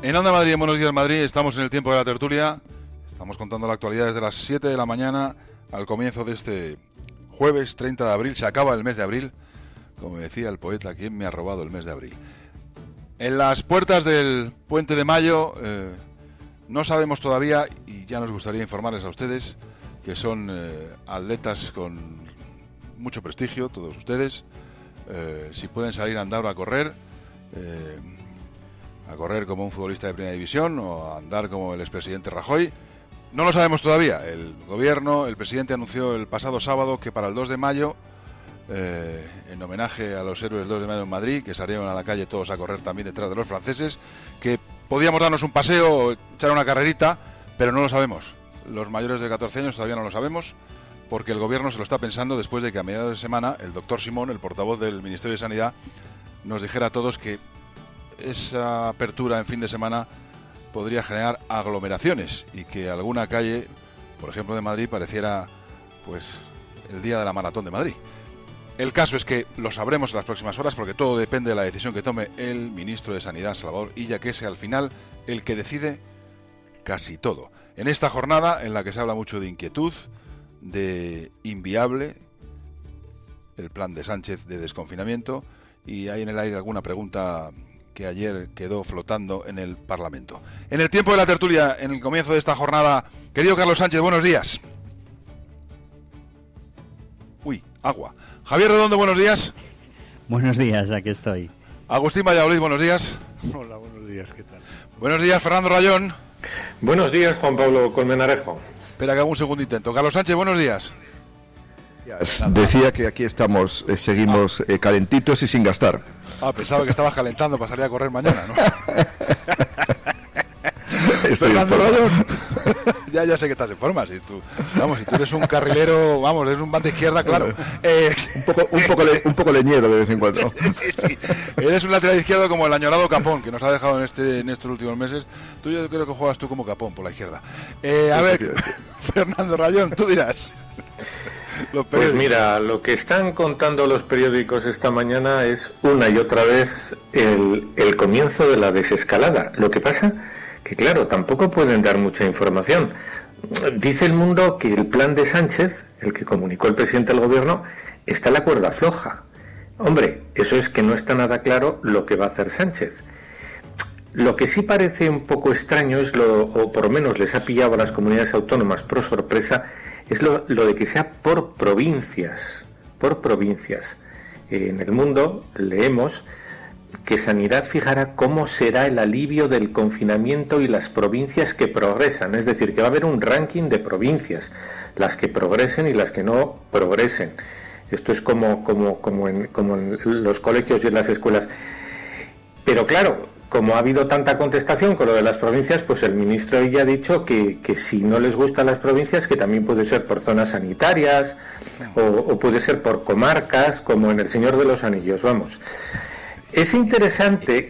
En Onda Madrid, en Buenos Días Madrid, estamos en el tiempo de la tertulia. Estamos contando la actualidad desde las 7 de la mañana al comienzo de este jueves 30 de abril. Se acaba el mes de abril. Como decía el poeta, ¿quién me ha robado el mes de abril? En las puertas del Puente de Mayo no sabemos todavía, y ya nos gustaría informarles a ustedes, que son atletas con mucho prestigio, todos ustedes, si pueden salir a andar o a correr como un futbolista de primera división o a andar como el expresidente Rajoy. No lo sabemos todavía. El gobierno, el presidente anunció el pasado sábado que para el 2 de mayo, en homenaje a los héroes del 2 de mayo en Madrid, que salieron a la calle todos a correr también detrás de los franceses, que podíamos darnos un paseo, echar una carrerita, pero no lo sabemos. Los mayores de 14 años todavía no lo sabemos, porque el gobierno se lo está pensando después de que a mediados de semana el doctor Simón, el portavoz del Ministerio de Sanidad, nos dijera a todos que esa apertura en fin de semana podría generar aglomeraciones y que alguna calle, por ejemplo de Madrid, pareciera pues el día de la maratón de Madrid. El caso es que lo sabremos en las próximas horas, porque todo depende de la decisión que tome el ministro de Sanidad, Salvador Illa, que es al final el que decide casi todo. En esta jornada en la que se habla mucho de inquietud, de inviable el plan de Sánchez de desconfinamiento, y hay en el aire alguna pregunta que ayer quedó flotando en el Parlamento. En el tiempo de la tertulia, en el comienzo de esta jornada, querido Carlos Sánchez, buenos días. Uy, agua. Javier Redondo, buenos días. Buenos días, aquí estoy. Agustín Valladolid, buenos días. Hola, buenos días, ¿qué tal? Buenos días, Fernando Rayón. Buenos días, Juan Pablo Colmenarejo. Espera que haga un segundo intento. Carlos Sánchez, buenos días. Decía que aquí estamos, seguimos calentitos y sin gastar. Pensaba que estabas calentando para salir a correr mañana, ¿no? Fernando Rayón. Ya sé que estás en forma. Si tú eres un carrilero, eres un banda izquierda, claro. Un poco leñero de vez en cuando. Sí. Eres un lateral izquierdo como el añorado Capón, que nos ha dejado en estos últimos meses. Yo creo que juegas tú como Capón por la izquierda. A ver, Fernando Rayón, tú dirás. Pues mira, lo que están contando los periódicos esta mañana es una y otra vez el comienzo de la desescalada. Lo que pasa que, claro, tampoco pueden dar mucha información. Dice El Mundo que el plan de Sánchez, el que comunicó el presidente del gobierno, está en la cuerda floja. Hombre, eso es que no está nada claro lo que va a hacer Sánchez. Lo que sí parece un poco extraño es o por lo menos les ha pillado a las comunidades autónomas por sorpresa, es lo de que sea por provincias. Por provincias. En El Mundo leemos que Sanidad fijará cómo será el alivio del confinamiento y las provincias que progresan. Es decir, que va a haber un ranking de provincias, las que progresen y las que no progresen. Esto es como en los colegios y en las escuelas. Pero claro, como ha habido tanta contestación con lo de las provincias, pues el ministro ya ha dicho que si no les gustan las provincias, que también puede ser por zonas sanitarias o puede ser por comarcas, como en El Señor de los Anillos, vamos. Es interesante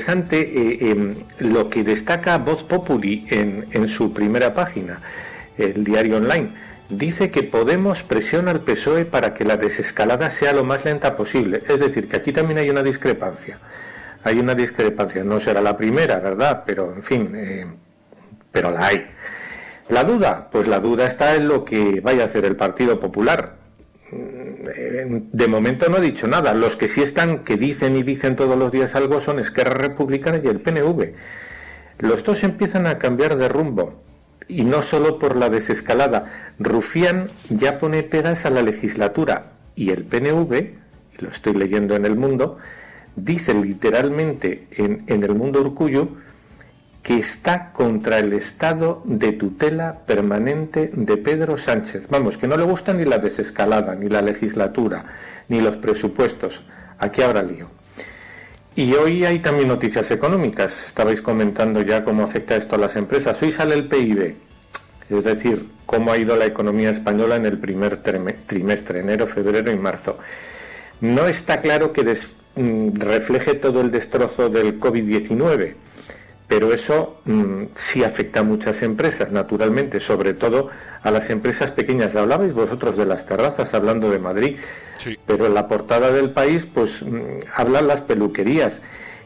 lo que destaca Voz Populi en su primera página, el diario online. Dice que Podemos presiona al PSOE para que la desescalada sea lo más lenta posible. Es decir, que aquí también hay una discrepancia. No será la primera, ¿verdad? Pero, en fin, pero la hay. ¿La duda? Pues la duda está en lo que vaya a hacer el Partido Popular. De momento no ha dicho nada. Los que sí están, que dicen todos los días algo, son Esquerra Republicana y el PNV. Los dos empiezan a cambiar de rumbo. Y no solo por la desescalada. Rufián ya pone pegas a la legislatura. Y el PNV, y lo estoy leyendo en El Mundo, dice literalmente en El Mundo Urkullu que está contra el estado de tutela permanente de Pedro Sánchez. Vamos, que no le gusta ni la desescalada, ni la legislatura, ni los presupuestos. Aquí habrá lío. Y hoy hay también noticias económicas. Estabais comentando ya cómo afecta esto a las empresas. Hoy sale el PIB, es decir, cómo ha ido la economía española en el primer trimestre, enero, febrero y marzo. No está claro que refleje todo el destrozo del COVID-19, pero eso sí afecta a muchas empresas, naturalmente, sobre todo a las empresas pequeñas. Hablabais vosotros de las terrazas, hablando de Madrid, sí. Pero en la portada del País, pues hablan las peluquerías.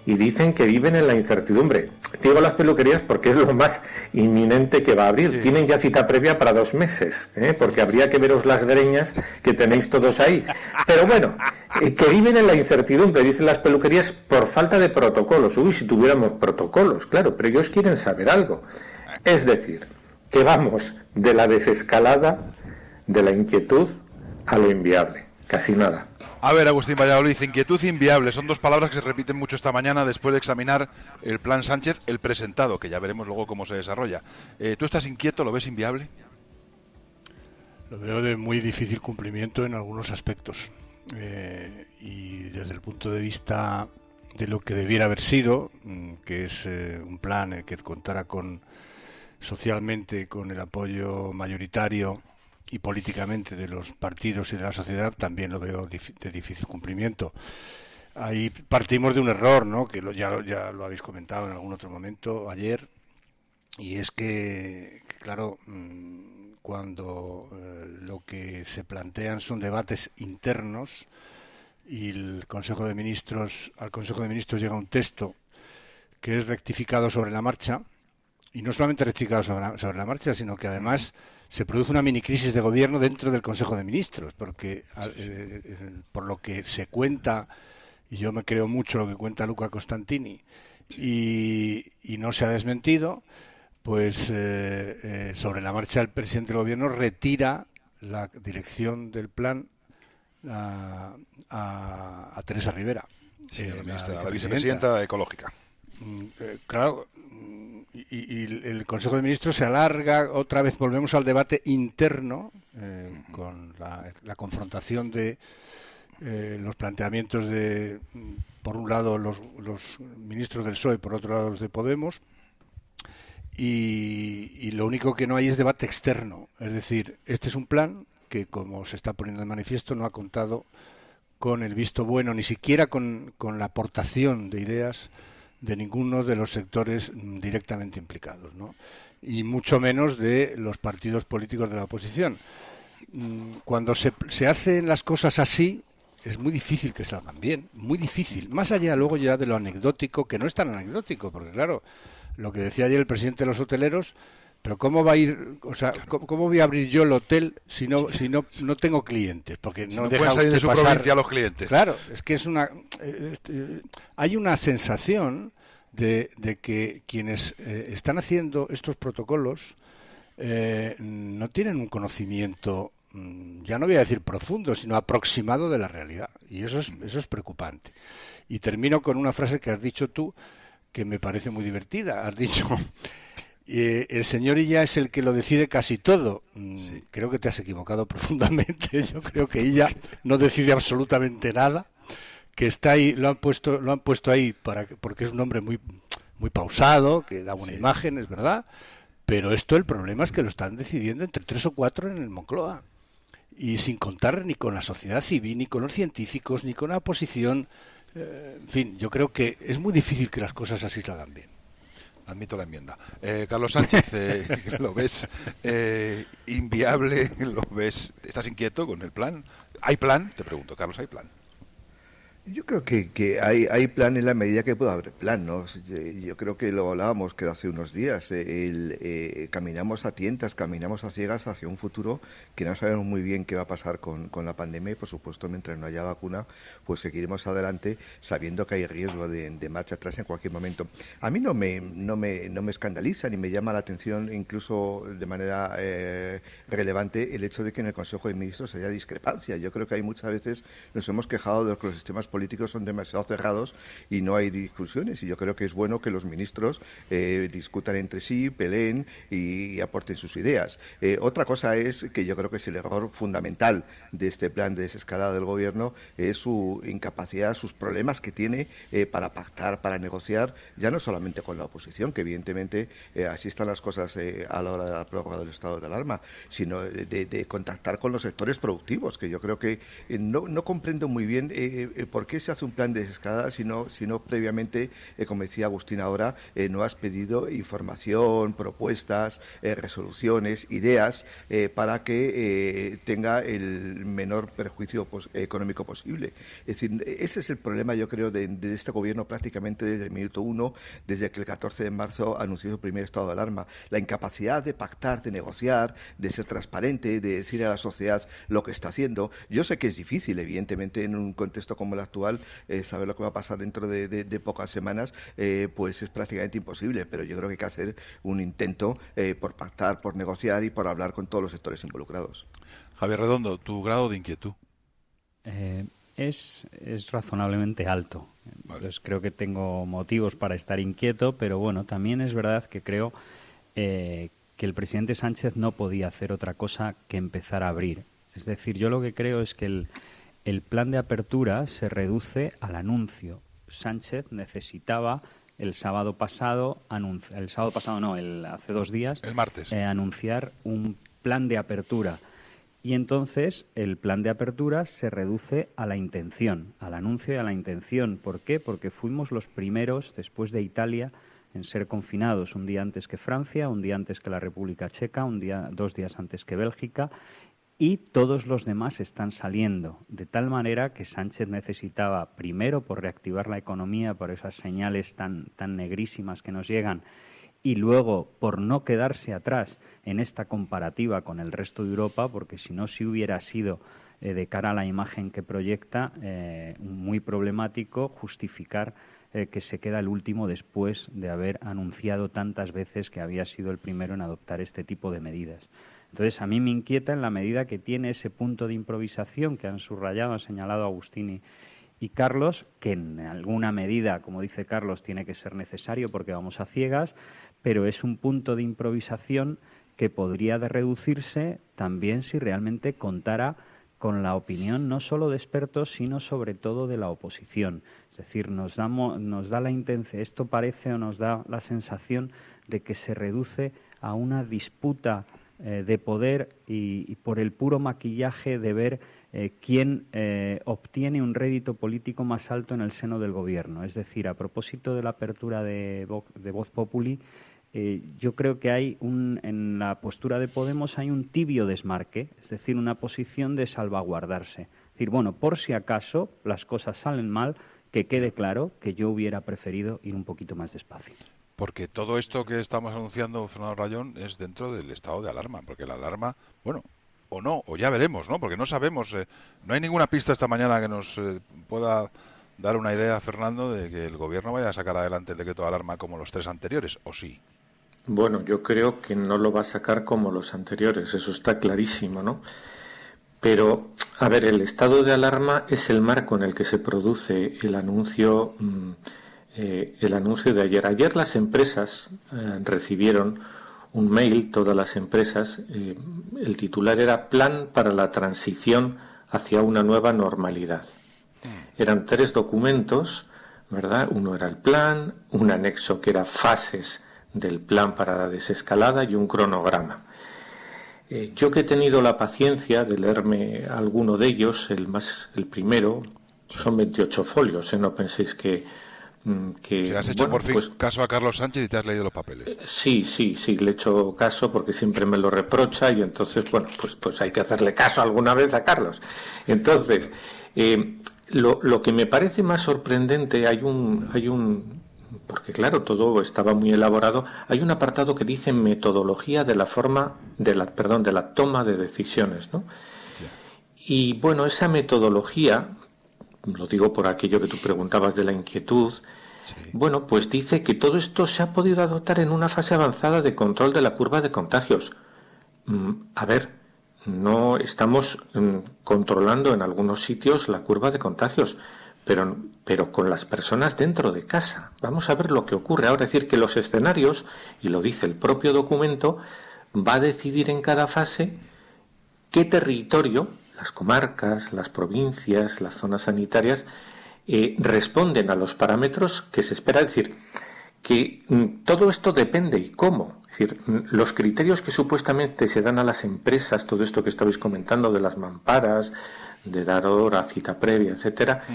y dicen que viven en la incertidumbre. Digo las peluquerías porque es lo más inminente que va a abrir. Sí. Tienen ya cita previa para 2 meses, porque habría que veros las greñas que tenéis todos ahí. Pero bueno, que viven en la incertidumbre, dicen las peluquerías, por falta de protocolos. Uy, si tuviéramos protocolos, claro, pero ellos quieren saber algo. Es decir, que vamos de la desescalada, de la inquietud, a lo inviable. Casi nada. A ver, Agustín Valladolid, inquietud e inviable son 2 palabras que se repiten mucho esta mañana después de examinar el plan Sánchez, el presentado, que ya veremos luego cómo se desarrolla. ¿Tú estás inquieto? ¿Lo ves inviable? Lo veo de muy difícil cumplimiento en algunos aspectos. Y desde el punto de vista de lo que debiera haber sido, que es un plan que contara socialmente con el apoyo mayoritario y políticamente de los partidos y de la sociedad, también lo veo de difícil cumplimiento. Ahí partimos de un error, ¿no? Que ya lo habéis comentado en algún otro momento ayer, y es que claro, cuando lo que se plantean son debates internos y al Consejo de Ministros llega un texto que es rectificado sobre la marcha, y no solamente rectificado sobre la marcha, sino que además se produce una mini crisis de gobierno dentro del Consejo de Ministros, porque por lo que se cuenta, y yo me creo mucho lo que cuenta Luca Costantini, y no se ha desmentido, pues sobre la marcha el presidente del gobierno retira la dirección del plan a Teresa Rivera, la vicepresidenta ecológica. Claro, y el Consejo de Ministros se alarga, otra vez volvemos al debate interno, con la confrontación de los planteamientos de, por un lado, los ministros del PSOE, por otro lado, los de Podemos, y lo único que no hay es debate externo. Es decir, este es un plan que, como se está poniendo de manifiesto, no ha contado con el visto bueno, ni siquiera con la aportación de ideas de ninguno de los sectores directamente implicados, ¿no? Y mucho menos de los partidos políticos de la oposición. Cuando se hacen las cosas así, es muy difícil que salgan bien, muy difícil. Más allá luego ya de lo anecdótico, que no es tan anecdótico, porque claro, lo que decía ayer el presidente de los hoteleros, pero ¿cómo va a ir, o sea, cómo voy a abrir yo el hotel si no tengo clientes? Porque no deja pueden salir de su pasar provincia los clientes. Claro, es que hay una sensación de que quienes están haciendo estos protocolos no tienen un conocimiento, ya no voy a decir profundo, sino aproximado de la realidad, y eso es preocupante. Y termino con una frase que has dicho tú, que me parece muy divertida. Has dicho, el señor Illa es el que lo decide casi todo. Sí. Creo que te has equivocado profundamente. Yo creo que Illa no decide absolutamente nada, que está ahí, lo han puesto ahí porque es un hombre muy pausado, que da buena imagen, es verdad, pero el problema es que lo están decidiendo entre 3 o 4 en el Moncloa, y sin contar ni con la sociedad civil, ni con los científicos, ni con la oposición. En fin, yo creo que es muy difícil que las cosas así salgan bien. Admito la enmienda. Carlos Sánchez, ¿lo ves inviable? ¿Lo ves? ¿Estás inquieto con el plan? ¿Hay plan? Te pregunto, Carlos, ¿hay plan? Yo creo que hay plan en la medida que pueda haber plan, ¿no? Yo creo que lo hablábamos que hace unos días. Caminamos a tientas, caminamos a ciegas hacia un futuro que no sabemos muy bien qué va a pasar con la pandemia, y por supuesto mientras no haya vacuna pues seguiremos adelante sabiendo que hay riesgo de marcha atrás en cualquier momento. A mí no me escandaliza ni me llama la atención, incluso de manera relevante, el hecho de que en el Consejo de Ministros haya discrepancia. Yo creo que hay muchas veces nos hemos quejado de que los sistemas políticos son demasiado cerrados y no hay discusiones, y yo creo que es bueno que los ministros discutan entre sí, peleen y aporten sus ideas. Otra cosa es que yo creo que es el error fundamental de este plan de desescalada del gobierno, es su incapacidad, sus problemas que tiene para pactar, para negociar, ya no solamente con la oposición, que evidentemente así están las cosas a la hora de la prórroga del estado de alarma, sino de contactar con los sectores productivos, que yo creo que no comprendo muy bien por ¿por qué se hace un plan de desescalada si no previamente, como decía Agustín ahora, no has pedido información, propuestas, resoluciones, ideas para que tenga el menor perjuicio económico posible? Es decir, ese es el problema, yo creo, de este gobierno prácticamente desde el minuto uno, desde que el 14 de marzo anunció su primer estado de alarma. La incapacidad de pactar, de negociar, de ser transparente, de decir a la sociedad lo que está haciendo. Yo sé que es difícil, evidentemente, en un contexto como el actual, saber lo que va a pasar dentro de pocas semanas, pues es prácticamente imposible, pero yo creo que hay que hacer un intento por pactar, por negociar y por hablar con todos los sectores involucrados. Javier Redondo, tu grado de inquietud. Es razonablemente alto. Vale. Entonces creo que tengo motivos para estar inquieto, pero bueno, también es verdad que creo que el presidente Sánchez no podía hacer otra cosa que empezar a abrir. Es decir, yo lo que creo es que el plan de apertura se reduce al anuncio. Sánchez necesitaba hace 2 días, el martes, anunciar un plan de apertura. Y entonces el plan de apertura se reduce a la intención, al anuncio y a la intención. ¿Por qué? Porque fuimos los primeros, después de Italia, en ser confinados un día antes que Francia, un día antes que la República Checa, 2 días antes que Bélgica, y todos los demás están saliendo. De tal manera que Sánchez necesitaba, primero, por reactivar la economía, por esas señales tan negrísimas que nos llegan, y luego por no quedarse atrás en esta comparativa con el resto de Europa, porque si no, si hubiera sido de cara a la imagen que proyecta muy problemático justificar que se queda el último después de haber anunciado tantas veces que había sido el primero en adoptar este tipo de medidas. Entonces, a mí me inquieta en la medida que tiene ese punto de improvisación que han subrayado, han señalado Agustín y Carlos, que en alguna medida, como dice Carlos, tiene que ser necesario porque vamos a ciegas, pero es un punto de improvisación que podría reducirse también si realmente contara con la opinión no solo de expertos, sino sobre todo de la oposición. Es decir, nos da la intención, esto parece o nos da la sensación de que se reduce a una disputa de poder y por el puro maquillaje de ver quién obtiene un rédito político más alto en el seno del gobierno. Es decir, a propósito de la apertura de Vox Populi, yo creo que hay en la postura de Podemos hay un tibio desmarque, es decir, una posición de salvaguardarse. Es decir, bueno, por si acaso las cosas salen mal, que quede claro que yo hubiera preferido ir un poquito más despacio. Porque todo esto que estamos anunciando, Fernando Rayón, es dentro del estado de alarma, porque la alarma, bueno, o no, o ya veremos, ¿no? Porque no sabemos, no hay ninguna pista esta mañana que nos pueda dar una idea, Fernando, de que el gobierno vaya a sacar adelante el decreto de alarma como los 3 anteriores, ¿o sí? Bueno, yo creo que no lo va a sacar como los anteriores, eso está clarísimo, ¿no? Pero, a ver, el estado de alarma es el marco en el que se produce el anuncio de ayer. Ayer las empresas recibieron un mail, todas las empresas, el titular era Plan para la transición hacia una nueva normalidad. Eran 3 documentos, ¿verdad? Uno era el plan, un anexo que era fases del plan para la desescalada y un cronograma. Yo que he tenido la paciencia de leerme alguno de ellos, el primero, son 28 folios, no penséis que has hecho por fin caso a Carlos Sánchez y te has leído los papeles. Sí, le he hecho caso porque siempre me lo reprocha y entonces, bueno, pues hay que hacerle caso alguna vez a Carlos. Entonces, lo que me parece más sorprendente, hay un porque claro, todo estaba muy elaborado, hay un apartado que dice metodología de la toma de decisiones, ¿no? Sí. Y bueno, esa metodología, lo digo por aquello que tú preguntabas de la inquietud, sí. Bueno, pues dice que todo esto se ha podido adoptar en una fase avanzada de control de la curva de contagios. A ver, no estamos controlando en algunos sitios la curva de contagios, pero con las personas dentro de casa. Vamos a ver lo que ocurre ahora. Es decir, que los escenarios, y lo dice el propio documento, va a decidir en cada fase qué territorio, las comarcas, las provincias, las zonas sanitarias, responden a los parámetros que se espera. Es decir, que todo esto depende y cómo. Es decir, los criterios que supuestamente se dan a las empresas, todo esto que estabais comentando de las mamparas, de dar hora, cita previa, etcétera,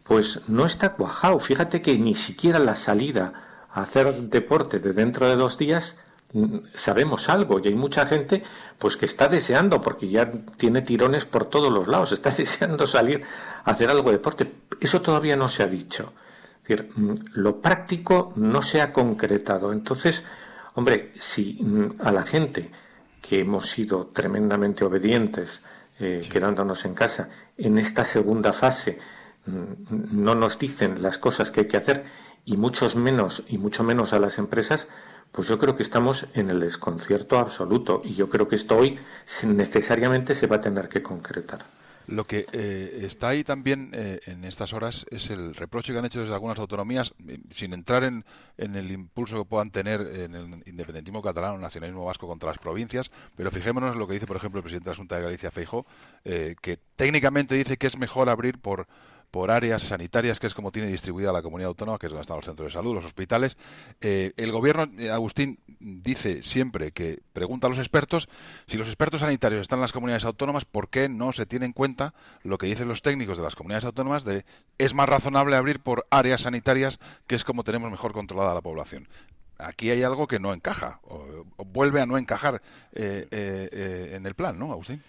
pues no está cuajado. Fíjate que ni siquiera la salida a hacer deporte de dentro de 2 días sabemos algo, y hay mucha gente pues que está deseando, porque ya tiene tirones por todos los lados, está deseando salir a hacer algo de deporte. Eso todavía no se ha dicho. Es decir, lo práctico no se ha concretado. Entonces, hombre, si a la gente que hemos sido tremendamente obedientes, quedándonos en casa, en esta segunda fase no nos dicen las cosas que hay que hacer, y mucho menos a las empresas, pues yo creo que estamos en el desconcierto absoluto, y yo creo que esto hoy necesariamente se va a tener que concretar. Lo que está ahí también en estas horas es el reproche que han hecho desde algunas autonomías, sin entrar en el impulso que puedan tener en el independentismo catalán o el nacionalismo vasco contra las provincias, pero fijémonos en lo que dice, por ejemplo, el presidente de la Xunta de Galicia, Feijóo, que técnicamente dice que es mejor abrir por áreas sanitarias, que es como tiene distribuida la comunidad autónoma, que es donde están los centros de salud, los hospitales. El gobierno, Agustín, dice siempre que pregunta a los expertos, si los expertos sanitarios están en las comunidades autónomas, ¿por qué no se tiene en cuenta lo que dicen los técnicos de las comunidades autónomas de es más razonable abrir por áreas sanitarias, que es como tenemos mejor controlada la población? Aquí hay algo que no encaja, o vuelve a no encajar en el plan, ¿no, Agustín?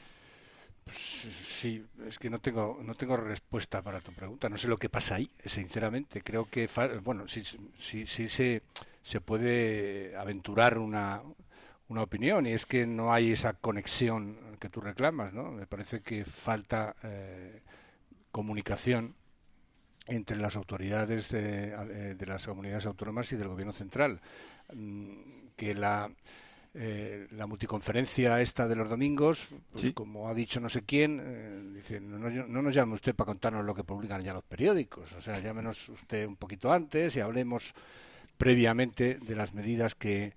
Sí, es que no tengo respuesta para tu pregunta. No sé lo que pasa ahí, sinceramente. Creo que, sí se puede aventurar una opinión, y es que no hay esa conexión que tú reclamas, ¿no? Me parece que falta comunicación entre las autoridades de las comunidades autónomas y del Gobierno central. Que la multiconferencia esta de los domingos, pues ¿sí? Como ha dicho no sé quién, dice, no nos llame usted para contarnos lo que publican ya los periódicos, o sea, llámenos usted un poquito antes y hablemos previamente de las medidas que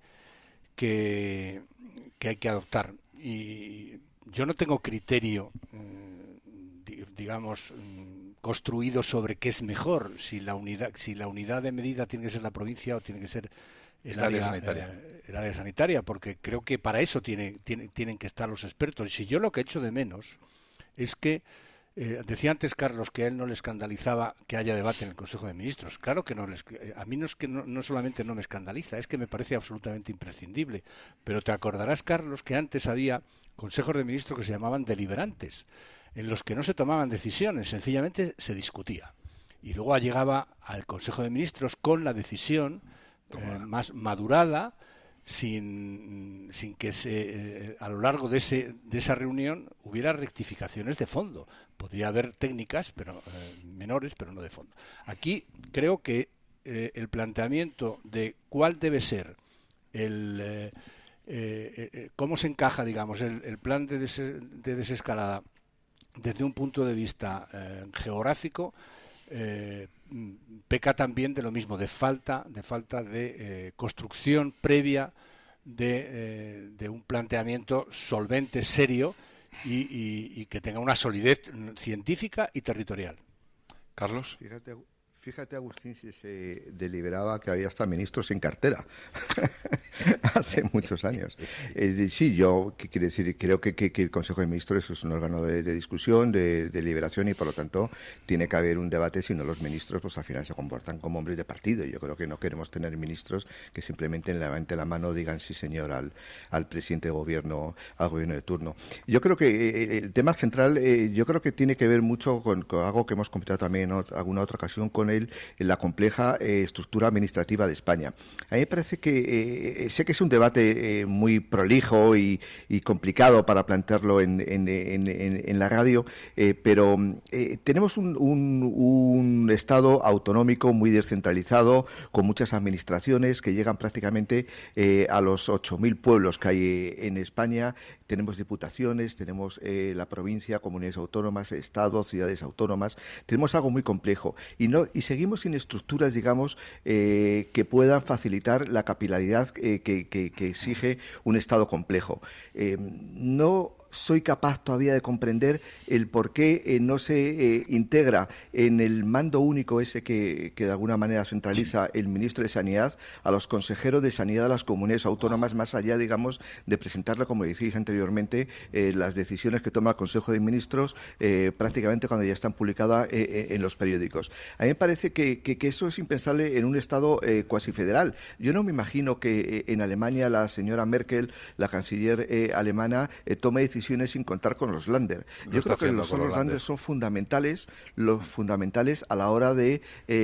hay que adoptar. Y yo no tengo criterio, digamos, construido sobre qué es mejor, si la unidad de medida tiene que ser la provincia o tiene que ser el área sanitaria, porque creo que para eso tienen que estar los expertos. Y si yo lo que echo de menos es que, decía antes Carlos que a él no le escandalizaba que haya debate en el Consejo de Ministros. Claro que no, a mí no es que no solamente no me escandaliza, es que me parece absolutamente imprescindible. Pero te acordarás, Carlos, que antes había consejos de ministros que se llamaban deliberantes, en los que no se tomaban decisiones, sencillamente se discutía. Y luego llegaba al Consejo de Ministros con la decisión más madurada, sin que a lo largo de esa reunión hubiera rectificaciones de fondo. Podría haber técnicas, pero menores, pero no de fondo. Aquí creo que el planteamiento de cuál debe ser cómo se encaja, digamos, el plan de desescalada desde un punto de vista geográfico, peca también de lo mismo, de falta de construcción previa de un planteamiento solvente, serio y que tenga una solidez científica y territorial. Carlos. Fíjate, Agustín, si se deliberaba que había hasta ministros sin cartera hace muchos años. Sí, ¿qué quiere decir? Creo que el Consejo de Ministros es un órgano de discusión, de deliberación, y por lo tanto tiene que haber un debate, si no los ministros pues al final se comportan como hombres de partido. Yo creo que no queremos tener ministros que simplemente levanten la mano, digan sí señor al presidente de gobierno, al gobierno de turno. Yo creo que el tema central, yo creo que tiene que ver mucho con algo que hemos comentado también en alguna otra ocasión, con la compleja estructura administrativa de España. A mí me parece que sé que es un debate muy prolijo y complicado para plantearlo en la radio, pero tenemos un Estado autonómico muy descentralizado, con muchas administraciones que llegan prácticamente a los 8.000 pueblos que hay en España. Tenemos diputaciones, tenemos la provincia, comunidades autónomas, estados, ciudades autónomas. Tenemos algo muy complejo y seguimos sin estructuras, digamos, que puedan facilitar la capilaridad que exige un Estado complejo. No soy capaz todavía de comprender el por qué no se integra en el mando único ese que de alguna manera centraliza el ministro de Sanidad a los consejeros de Sanidad de las comunidades autónomas, más allá, digamos, de presentarle, como decís anteriormente, las decisiones que toma el Consejo de Ministros prácticamente cuando ya están publicadas en los periódicos. A mí me parece que eso es impensable en un Estado cuasi federal. Yo no me imagino que en Alemania la señora Merkel, la canciller alemana, tome decisiones sin contar con los Länder. Yo creo que los Länder son fundamentales a la hora de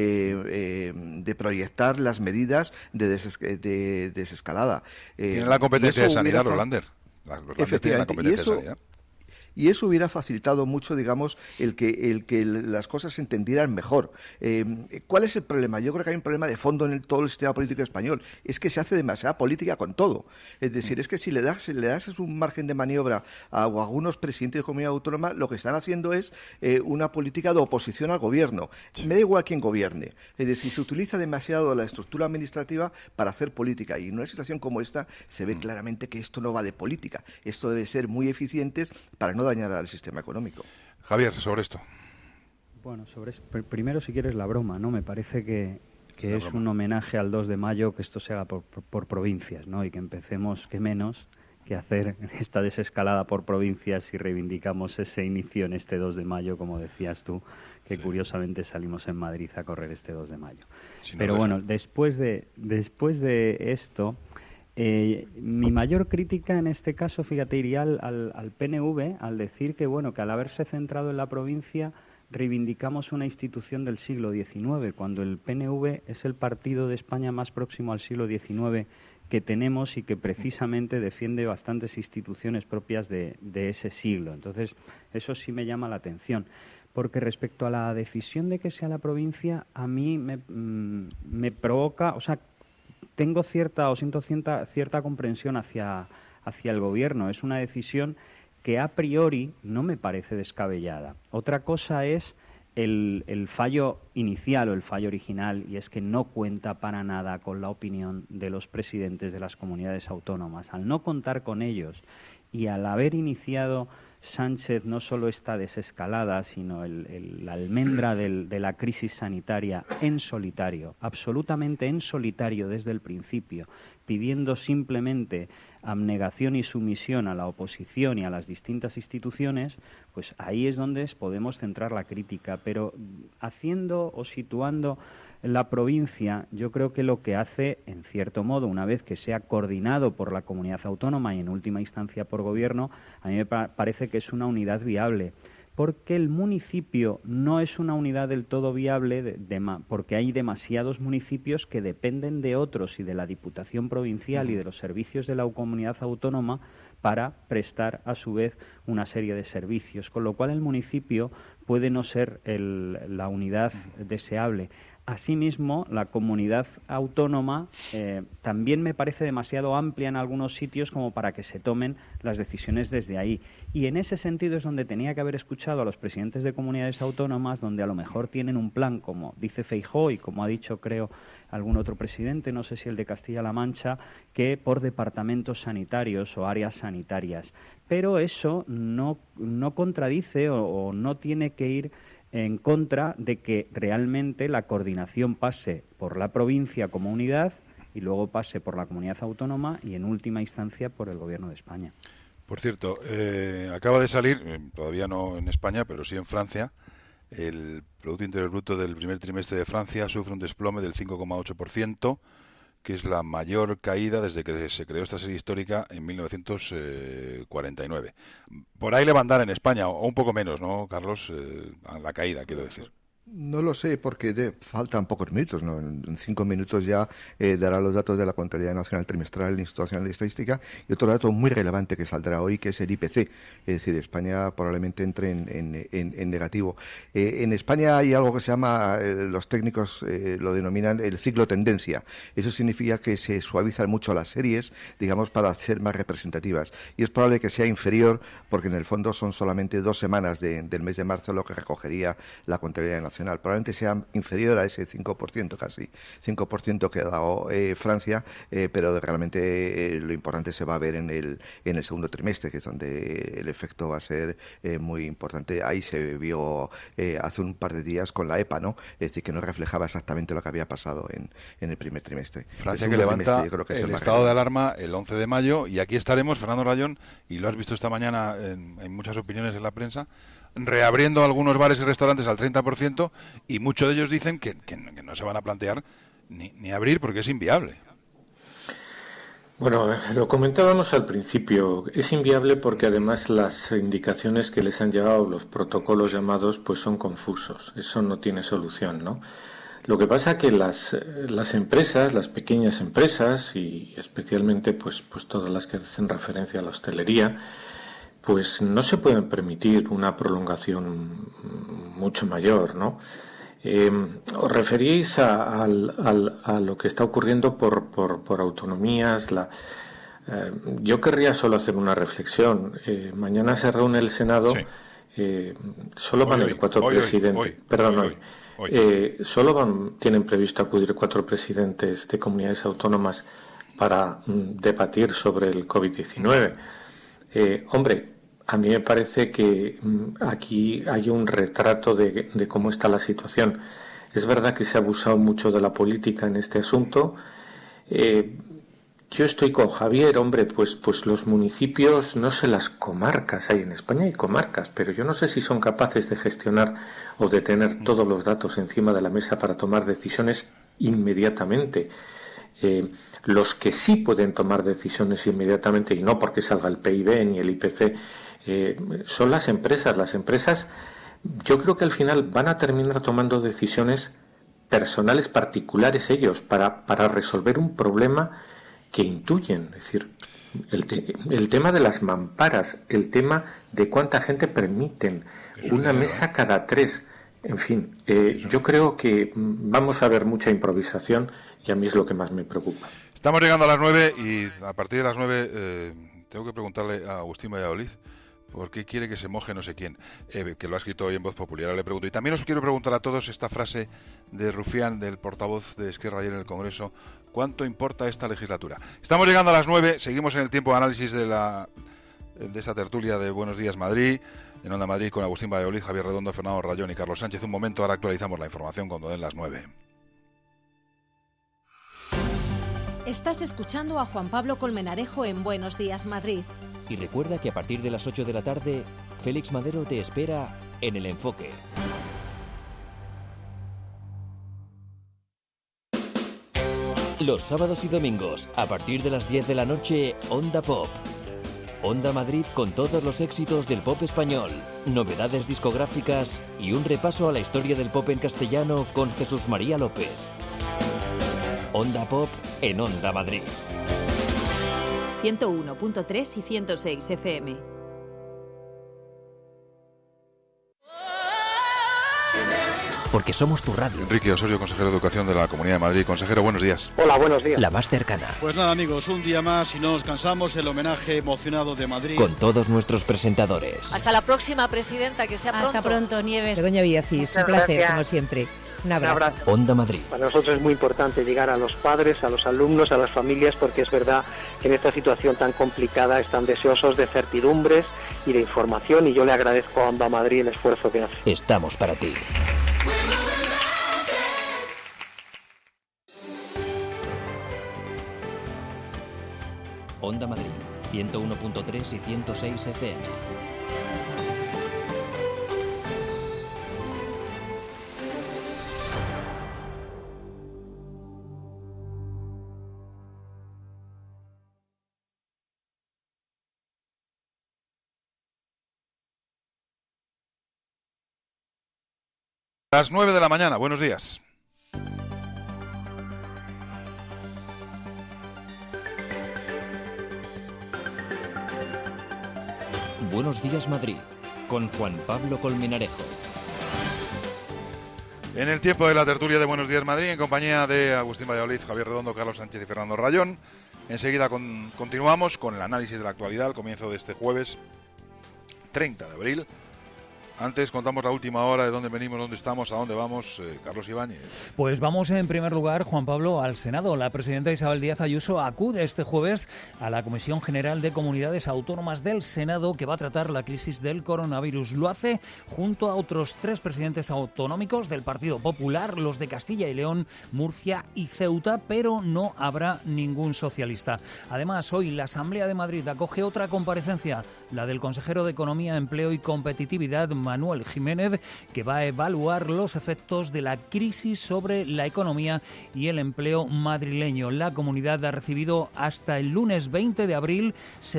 proyectar las medidas de desescalada. Tienen la competencia de sanidad los Länder. Los Länder tienen la competencia de sanidad. Y eso hubiera facilitado mucho, digamos, el que las cosas se entendieran mejor. ¿Cuál es el problema? Yo creo que hay un problema de fondo en todo el sistema político español. Es que se hace demasiada política con todo. Es decir, es que si le das un margen de maniobra a algunos presidentes de comunidad autónoma, lo que están haciendo es una política de oposición al gobierno. Me da igual quién gobierne. Es decir, se utiliza demasiado la estructura administrativa para hacer política. Y en una situación como esta se ve claramente que esto no va de política. Esto debe ser muy eficientes para no dañar al sistema económico. Javier, sobre esto. Bueno, primero, si quieres, la broma, ¿no? Me parece que es un homenaje al 2 de mayo que esto se haga por provincias, ¿no? Y que empecemos, que menos, que hacer esta desescalada por provincias y reivindicamos ese inicio en este 2 de mayo, como decías tú, que curiosamente salimos en Madrid a correr este 2 de mayo. Pero bueno, después de esto... mi mayor crítica en este caso, fíjate, iría al PNV al decir que, bueno, que al haberse centrado en la provincia reivindicamos una institución del siglo XIX, cuando el PNV es el partido de España más próximo al siglo XIX que tenemos y que precisamente defiende bastantes instituciones propias de ese siglo. Entonces, eso sí me llama la atención. Porque respecto a la decisión de que sea la provincia, a mí me provoca, o sea, siento cierta comprensión hacia el gobierno. Es una decisión que a priori no me parece descabellada. Otra cosa es el fallo inicial o el fallo original, y es que no cuenta para nada con la opinión de los presidentes de las comunidades autónomas. Al no contar con ellos y al haber iniciado Sánchez no solo esta desescalada, sino la almendra de la crisis sanitaria en solitario, absolutamente en solitario desde el principio, pidiendo simplemente abnegación y sumisión a la oposición y a las distintas instituciones, pues ahí es donde podemos centrar la crítica. Pero haciendo o situando la provincia, yo creo que lo que hace, en cierto modo, una vez que sea coordinado por la comunidad autónoma y en última instancia por gobierno, a mí me parece que es una unidad viable. Porque el municipio no es una unidad del todo viable, porque hay demasiados municipios que dependen de otros y de la Diputación Provincial y de los servicios de la comunidad autónoma para prestar, a su vez, una serie de servicios. Con lo cual el municipio puede no ser la unidad deseable. Asimismo, la comunidad autónoma también me parece demasiado amplia en algunos sitios como para que se tomen las decisiones desde ahí. Y en ese sentido es donde tenía que haber escuchado a los presidentes de comunidades autónomas, donde a lo mejor tienen un plan, como dice Feijóo y como ha dicho, creo, algún otro presidente, no sé si el de Castilla-La Mancha, que por departamentos sanitarios o áreas sanitarias. Pero eso no contradice o no tiene que ir en contra de que realmente la coordinación pase por la provincia como unidad y luego pase por la comunidad autónoma y en última instancia por el Gobierno de España. Por cierto, acaba de salir, todavía no en España, pero sí en Francia, el Producto Interior Bruto del primer trimestre de Francia sufre un desplome del 5,8%, que es la mayor caída desde que se creó esta serie histórica en 1949. Por ahí le van a dar en España, o un poco menos, ¿no, Carlos? La caída, quiero decir. No lo sé, porque faltan pocos minutos, ¿no? En 5 minutos ya dará los datos de la Contabilidad Nacional Trimestral del Instituto Nacional de Estadística, y otro dato muy relevante que saldrá hoy, que es el IPC. Es decir, España probablemente entre en negativo. En España hay algo que se llama, los técnicos lo denominan el ciclo tendencia. Eso significa que se suavizan mucho las series, digamos, para ser más representativas. Y es probable que sea inferior, porque en el fondo son solamente 2 semanas del mes de marzo lo que recogería la Contabilidad Nacional nacional. Probablemente sea inferior a ese 5%, casi 5% que ha dado Francia, pero realmente lo importante se va a ver en el segundo trimestre, que es donde el efecto va a ser muy importante. Ahí se vio hace un par de días con la EPA, ¿no? Es decir, que no reflejaba exactamente lo que había pasado en el primer trimestre. Francia que levanta el estado de alarma el 11 de mayo y aquí estaremos, Fernando Rayón, y lo has visto esta mañana en muchas opiniones en la prensa, reabriendo algunos bares y restaurantes al 30% y muchos de ellos dicen que no se van a plantear ni abrir porque es inviable. Bueno, lo comentábamos al principio, es inviable porque además las indicaciones que les han llegado, los protocolos llamados, pues son confusos, eso no tiene solución, ¿no? Lo que pasa que las empresas, las pequeñas empresas y especialmente pues todas las que hacen referencia a la hostelería, pues no se pueden permitir una prolongación mucho mayor, ¿no? Os referíais a lo que está ocurriendo por autonomías. Yo querría solo hacer una reflexión. Mañana se reúne el Senado. Sí. Solo van a ir 4 presidentes. Solo tienen previsto acudir 4 presidentes de comunidades autónomas para debatir sobre el COVID-19. A mí me parece que aquí hay un retrato de cómo está la situación. Es verdad que se ha abusado mucho de la política en este asunto. Yo estoy con Javier, pues los municipios, no sé las comarcas, hay en España hay comarcas, pero yo no sé si son capaces de gestionar o de tener todos los datos encima de la mesa para tomar decisiones inmediatamente. Los que sí pueden tomar decisiones inmediatamente, y no porque salga el PIB ni el IPC, son las empresas. Las empresas, yo creo que al final van a terminar tomando decisiones personales, particulares ellos, para resolver un problema que intuyen. Es decir, el tema de las mamparas, el tema de cuánta gente permiten, una mesa cada 3. En fin, yo creo que vamos a ver mucha improvisación y a mí es lo que más me preocupa. Estamos llegando a las 9 y a partir de las 9 tengo que preguntarle a Agustín Valladolid por qué quiere que se moje no sé quién, que lo ha escrito hoy en Voz Populi. Ahora le pregunto. Y también os quiero preguntar a todos esta frase de Rufián, del portavoz de Esquerra ayer en el Congreso. ¿Cuánto importa esta legislatura? Estamos llegando a las 9, seguimos en el tiempo de análisis de esta tertulia de Buenos Días Madrid, en Onda Madrid con Agustín Valladolid, Javier Redondo, Fernando Rayón y Carlos Sánchez. Un momento, ahora actualizamos la información cuando den las 9. Estás escuchando a Juan Pablo Colmenarejo en Buenos Días Madrid. Y recuerda que a partir de las 8 de la tarde, Félix Madero te espera en El Enfoque. Los sábados y domingos, a partir de las 10 de la noche, Onda Pop. Onda Madrid con todos los éxitos del pop español, novedades discográficas y un repaso a la historia del pop en castellano con Jesús María López. Onda Pop en Onda Madrid. 101.3 y 106 FM. Porque somos tu radio. Enrique Osorio, consejero de Educación de la Comunidad de Madrid. Consejero, buenos días. Hola, buenos días. La más cercana. Pues nada, amigos, un día más y no nos cansamos, el homenaje emocionado de Madrid. Con todos nuestros presentadores. Hasta la próxima, presidenta, que sea pronto. Hasta pronto, Nieves. Begoña Villacís, un placer, como siempre. Un abrazo. Onda Madrid. Para nosotros es muy importante llegar a los padres, a los alumnos, a las familias, porque es verdad que en esta situación tan complicada están deseosos de certidumbres y de información, y yo le agradezco a Onda Madrid el esfuerzo que hace. Estamos para ti. Onda Madrid, 101.3 y 106 FM. Las 9 de la mañana, buenos días. Buenos días Madrid, con Juan Pablo Colmenarejo. En el tiempo de la tertulia de Buenos Días Madrid, en compañía de Agustín Valladolid, Javier Redondo, Carlos Sánchez y Fernando Rayón. Enseguida continuamos con el análisis de la actualidad al comienzo de este jueves 30 de abril. Antes contamos la última hora de dónde venimos, dónde estamos, a dónde vamos. Carlos Ibáñez. Pues vamos en primer lugar, Juan Pablo, al Senado. La presidenta Isabel Díaz Ayuso acude este jueves a la Comisión General de Comunidades Autónomas del Senado, que va a tratar la crisis del coronavirus. Lo hace junto a otros 3 presidentes autonómicos del Partido Popular, los de Castilla y León, Murcia y Ceuta, pero no habrá ningún socialista. Además, hoy la Asamblea de Madrid acoge otra comparecencia, la del consejero de Economía, Empleo y Competitividad, Manuel Jiménez, que va a evaluar los efectos de la crisis sobre la economía y el empleo madrileño. La comunidad ha recibido hasta el lunes 20 de abril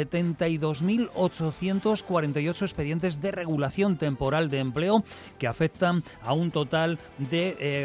72.848 expedientes de regulación temporal de empleo que afectan a un total de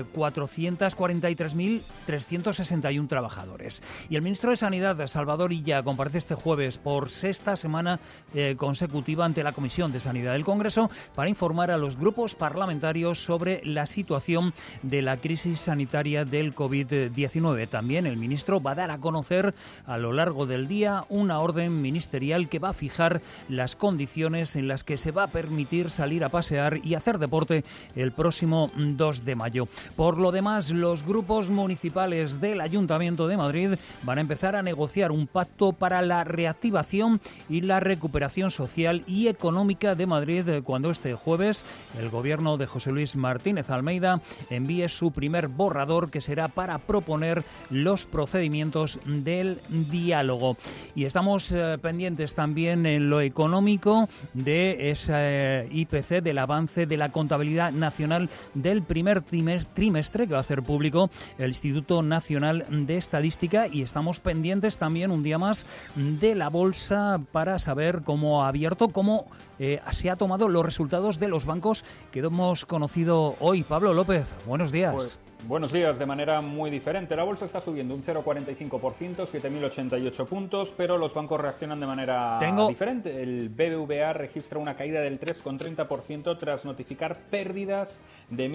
443.361 trabajadores. Y el ministro de Sanidad, Salvador Illa, comparece este jueves por 6ª semana consecutiva ante la Comisión de Sanidad del Congreso para informar a los grupos parlamentarios sobre la situación de la crisis sanitaria del COVID-19. También el ministro va a dar a conocer a lo largo del día una orden ministerial que va a fijar las condiciones en las que se va a permitir salir a pasear y hacer deporte el próximo 2 de mayo. Por lo demás, los grupos municipales del Ayuntamiento de Madrid van a empezar a negociar un pacto para la reactivación y la recuperación social y económica de Madrid cuando este jueves el gobierno de José Luis Martínez Almeida envíe su primer borrador, que será para proponer los procedimientos del diálogo. Y estamos pendientes también en lo económico de ese IPC, del avance de la contabilidad nacional del primer trimestre que va a hacer público el Instituto Nacional de Estadística, y estamos pendientes también un día más de la bolsa para saber cómo ha abierto, cómo se ha tomado los resultados de los bancos que hemos conocido hoy. Pablo López, buenos días. Pues, buenos días. De manera muy diferente. La bolsa está subiendo un 0,45%, 7.088 puntos, pero los bancos reaccionan de manera diferente. El BBVA registra una caída del 3,30% tras notificar pérdidas de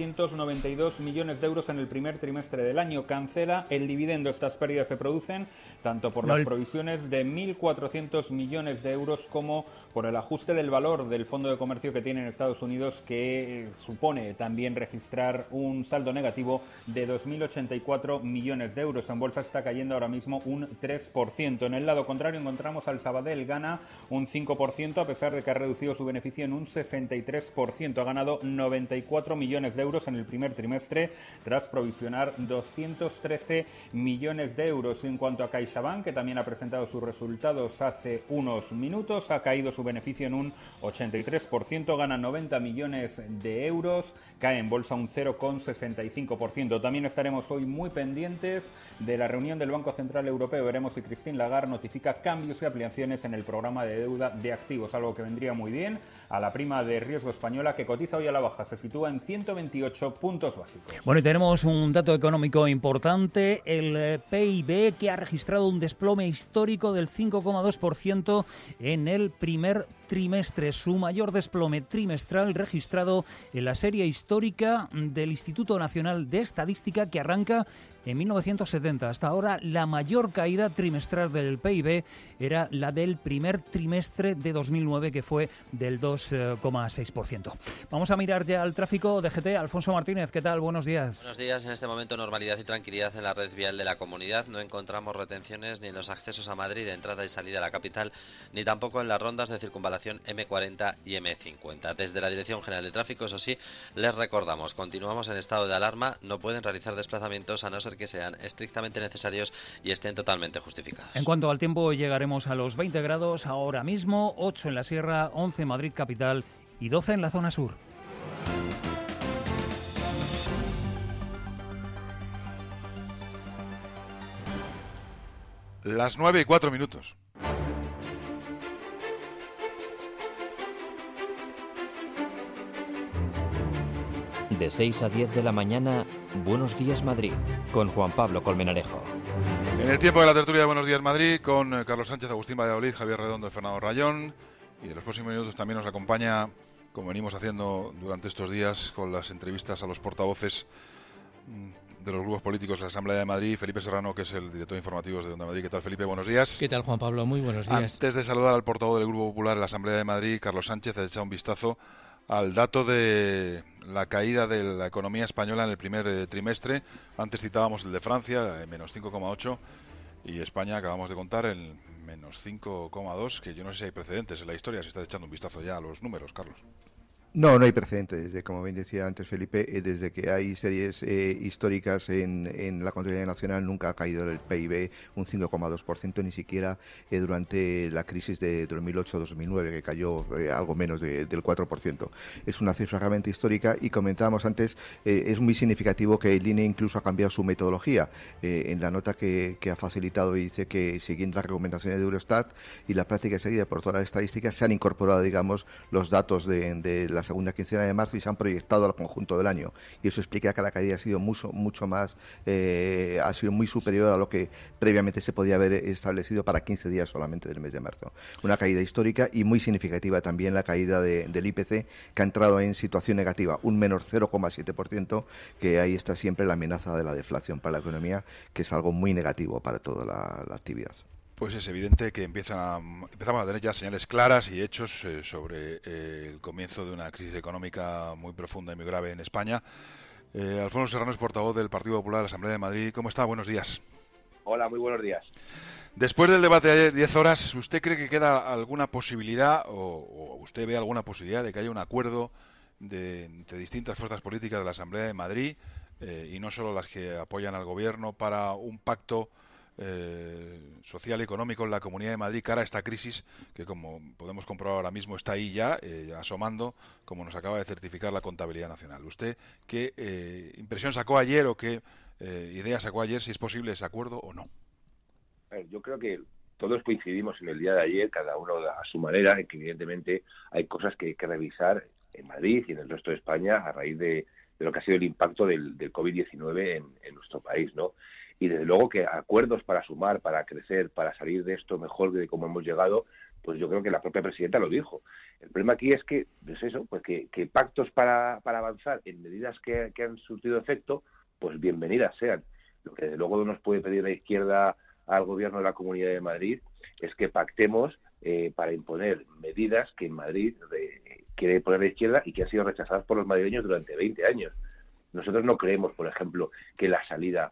1.792 millones de euros en el primer trimestre del año. Cancela el dividendo. Estas pérdidas se producen tanto por las provisiones de 1.400 millones de euros como por el ajuste del valor del fondo de comercio que tiene en Estados Unidos, que supone también registrar un saldo negativo de 2.084 millones de euros. En bolsa está cayendo ahora mismo un 3%. En el lado contrario encontramos al Sabadell, gana un 5% a pesar de que ha reducido su beneficio en un 63%. Ha ganado 94 millones de euros en el primer trimestre tras provisionar 213 millones de euros. En cuanto a CaixaBank, que también ha presentado sus resultados hace unos minutos, ha caído su beneficio en un 83%, gana 90 millones de euros, cae en bolsa un 0,65%. También estaremos hoy muy pendientes de la reunión del Banco Central Europeo. Veremos si Christine Lagarde notifica cambios y ampliaciones en el programa de deuda de activos, algo que vendría muy bien a la prima de riesgo española, que cotiza hoy a la baja, se sitúa en 128 puntos básicos. Bueno, y tenemos un dato económico importante, el PIB, que ha registrado un desplome histórico del 5,2% en el primer trimestre, su mayor desplome trimestral registrado en la serie histórica del Instituto Nacional de Estadística, que arranca en 1970. Hasta ahora, la mayor caída trimestral del PIB era la del primer trimestre de 2009, que fue del 2,6%. Vamos a mirar ya el tráfico de GT. Alfonso Martínez, ¿qué tal? Buenos días. Buenos días. En este momento, normalidad y tranquilidad en la red vial de la comunidad. No encontramos retenciones ni en los accesos a Madrid de entrada y salida a la capital, ni tampoco en las rondas de circunvalación M40 y M50. Desde la Dirección General de Tráfico, eso sí, les recordamos, continuamos en estado de alarma, no pueden realizar desplazamientos a no ser que sean estrictamente necesarios y estén totalmente justificados. En cuanto al tiempo, llegaremos a los 20 grados ahora mismo, 8 en la Sierra, 11 en Madrid capital y 12 en la zona sur. Las 9:04. De 6 a 10 de la mañana, Buenos Días Madrid, con Juan Pablo Colmenarejo. En el tiempo de la tertulia de Buenos Días Madrid, con Carlos Sánchez, Agustín Valladolid, Javier Redondo y Fernando Rayón. Y en los próximos minutos también nos acompaña, como venimos haciendo durante estos días, con las entrevistas a los portavoces de los grupos políticos de la Asamblea de Madrid, Felipe Serrano, que es el director de informativos de Onda Madrid. ¿Qué tal, Felipe? Buenos días. ¿Qué tal, Juan Pablo? Muy buenos días. Antes de saludar al portavoz del Grupo Popular de la Asamblea de Madrid, Carlos Sánchez, ha echado un vistazo al dato de la caída de la economía española en el primer trimestre. Antes citábamos el de Francia, menos 5,8, y España acabamos de contar el menos 5,2, que yo no sé si hay precedentes en la historia, si estás echando un vistazo ya a los números, Carlos. No hay precedentes. Como bien decía antes Felipe, desde que hay series históricas en la contabilidad nacional nunca ha caído el PIB un 5,2%, ni siquiera durante la crisis de 2008-2009, que cayó algo menos del 4%. Es una cifra realmente histórica y comentábamos antes, es muy significativo que el INE incluso ha cambiado su metodología. En la nota que ha facilitado dice que siguiendo las recomendaciones de Eurostat y la práctica seguida por todas las estadísticas se han incorporado, digamos, los datos de la segunda quincena de marzo y se han proyectado al conjunto del año, y eso explica que la caída ha sido mucho más, ha sido muy superior a lo que previamente se podía haber establecido para 15 días solamente del mes de marzo. Una caída histórica y muy significativa también la caída del IPC, que ha entrado en situación negativa, un menos 0,7%, que ahí está siempre la amenaza de la deflación para la economía, que es algo muy negativo para toda la actividad. Pues es evidente que empezamos a tener ya señales claras y hechos sobre el comienzo de una crisis económica muy profunda y muy grave en España. Alfonso Serrano es portavoz del Partido Popular de la Asamblea de Madrid. ¿Cómo está? Buenos días. Hola, muy buenos días. Después del debate de ayer, 10 horas, ¿usted cree que queda alguna posibilidad o usted ve alguna posibilidad de que haya un acuerdo entre distintas fuerzas políticas de la Asamblea de Madrid y no solo las que apoyan al Gobierno para un pacto social y económico en la Comunidad de Madrid cara a esta crisis que, como podemos comprobar ahora mismo, está ahí ya asomando, como nos acaba de certificar la Contabilidad Nacional? ¿Usted qué impresión sacó ayer o qué idea sacó ayer, si es posible ese acuerdo o no? Yo creo que todos coincidimos en el día de ayer, cada uno a su manera, en que evidentemente hay cosas que hay que revisar en Madrid y en el resto de España a raíz de lo que ha sido el impacto del COVID-19 en nuestro país, ¿no? Y desde luego que acuerdos para sumar, para crecer, para salir de esto mejor de cómo hemos llegado, pues yo creo que la propia presidenta lo dijo. El problema aquí es que, pues eso, pues que pactos para avanzar en medidas que han surtido efecto, pues bienvenidas sean. Lo que desde luego nos puede pedir la izquierda al Gobierno de la Comunidad de Madrid es que pactemos para imponer medidas que en Madrid quiere poner la izquierda y que han sido rechazadas por los madrileños durante 20 años. Nosotros no creemos, por ejemplo, que la salida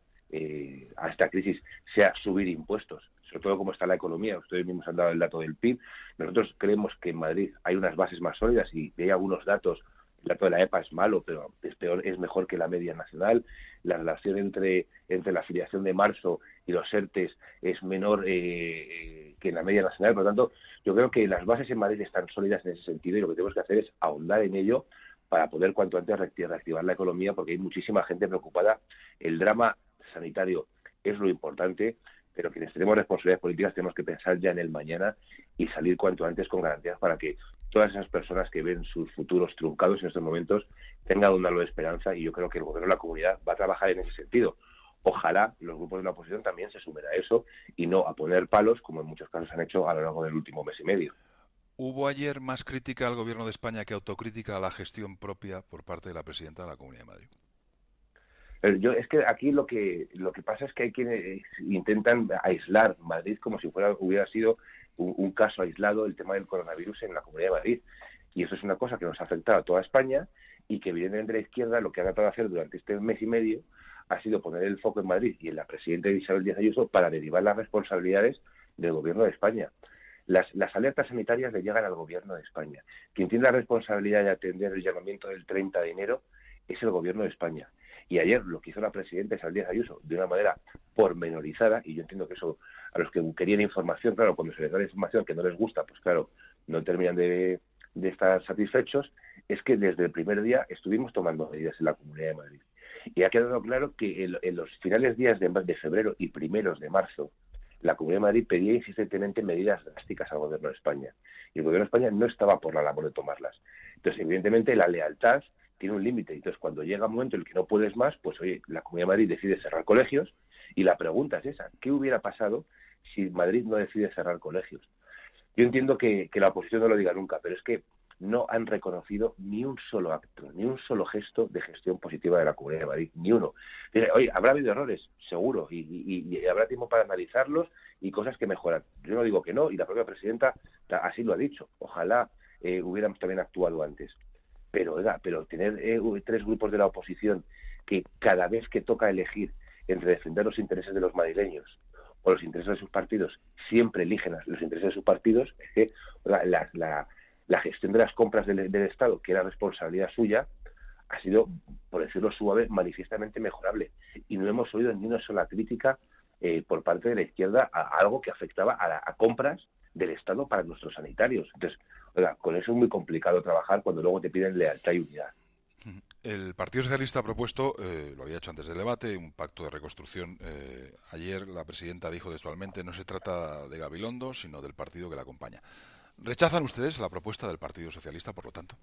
a esta crisis sea subir impuestos, sobre todo como está la economía. Ustedes mismos han dado el dato del PIB. Nosotros creemos que en Madrid hay unas bases más sólidas y hay algunos datos. El dato de la EPA es malo, pero es mejor que la media nacional. La relación entre la afiliación de marzo y los ERTES es menor que en la media nacional. Por lo tanto, yo creo que las bases en Madrid están sólidas en ese sentido y lo que tenemos que hacer es ahondar en ello para poder cuanto antes reactivar la economía, porque hay muchísima gente preocupada. El drama sanitario es lo importante, pero quienes tenemos responsabilidades políticas tenemos que pensar ya en el mañana y salir cuanto antes con garantías para que todas esas personas que ven sus futuros truncados en estos momentos tengan un halo de esperanza, y yo creo que el Gobierno de la Comunidad va a trabajar en ese sentido. Ojalá los grupos de la oposición también se sumen a eso y no a poner palos, como en muchos casos han hecho a lo largo del último mes y medio. ¿Hubo ayer más crítica al Gobierno de España que autocrítica a la gestión propia por parte de la presidenta de la Comunidad de Madrid? Es que aquí lo que pasa es que hay quienes intentan aislar Madrid como si hubiera sido un caso aislado el tema del coronavirus en la Comunidad de Madrid. Y eso es una cosa que nos ha afectado a toda España y que evidentemente la izquierda lo que ha tratado de hacer durante este mes y medio ha sido poner el foco en Madrid y en la presidenta Isabel Díaz Ayuso para derivar las responsabilidades del Gobierno de España. Las alertas sanitarias le llegan al Gobierno de España. Quien tiene la responsabilidad de atender el llamamiento del 30 de enero es el Gobierno de España. Y ayer lo que hizo la presidenta Isabel Díaz Ayuso de una manera pormenorizada, y yo entiendo que eso a los que querían información, claro, cuando se les da la información que no les gusta, pues claro, no terminan de estar satisfechos, es que desde el primer día estuvimos tomando medidas en la Comunidad de Madrid. Y ha quedado claro que en los finales días de febrero y primeros de marzo, la Comunidad de Madrid pedía insistentemente medidas drásticas al Gobierno de España. Y el Gobierno de España no estaba por la labor de tomarlas. Entonces, evidentemente, la lealtad tiene un límite. Entonces, cuando llega un momento en el que no puedes más, pues oye, la Comunidad de Madrid decide cerrar colegios y la pregunta es esa: ¿qué hubiera pasado si Madrid no decide cerrar colegios? Yo entiendo que la oposición no lo diga nunca, pero es que no han reconocido ni un solo acto, ni un solo gesto de gestión positiva de la Comunidad de Madrid, ni uno. Oye, habrá habido errores, seguro, y habrá tiempo para analizarlos y cosas que mejorar. Yo no digo que no, y la propia presidenta así lo ha dicho. Ojalá hubiéramos también actuado antes. pero tener 3 grupos de la oposición que cada vez que toca elegir entre defender los intereses de los madrileños o los intereses de sus partidos, siempre eligen los intereses de sus partidos, es que la gestión de las compras del Estado, que era responsabilidad suya, ha sido, por decirlo suave, manifiestamente mejorable. Y no hemos oído ni una sola crítica por parte de la izquierda a algo que afectaba a compras del Estado para nuestros sanitarios. Entonces, con eso es muy complicado trabajar cuando luego te piden lealtad y unidad. El Partido Socialista ha propuesto, lo había hecho antes del debate, un pacto de reconstrucción. Ayer la presidenta dijo textualmente: no se trata de Gabilondo, sino del partido que la acompaña. ¿Rechazan ustedes la propuesta del Partido Socialista, por lo tanto?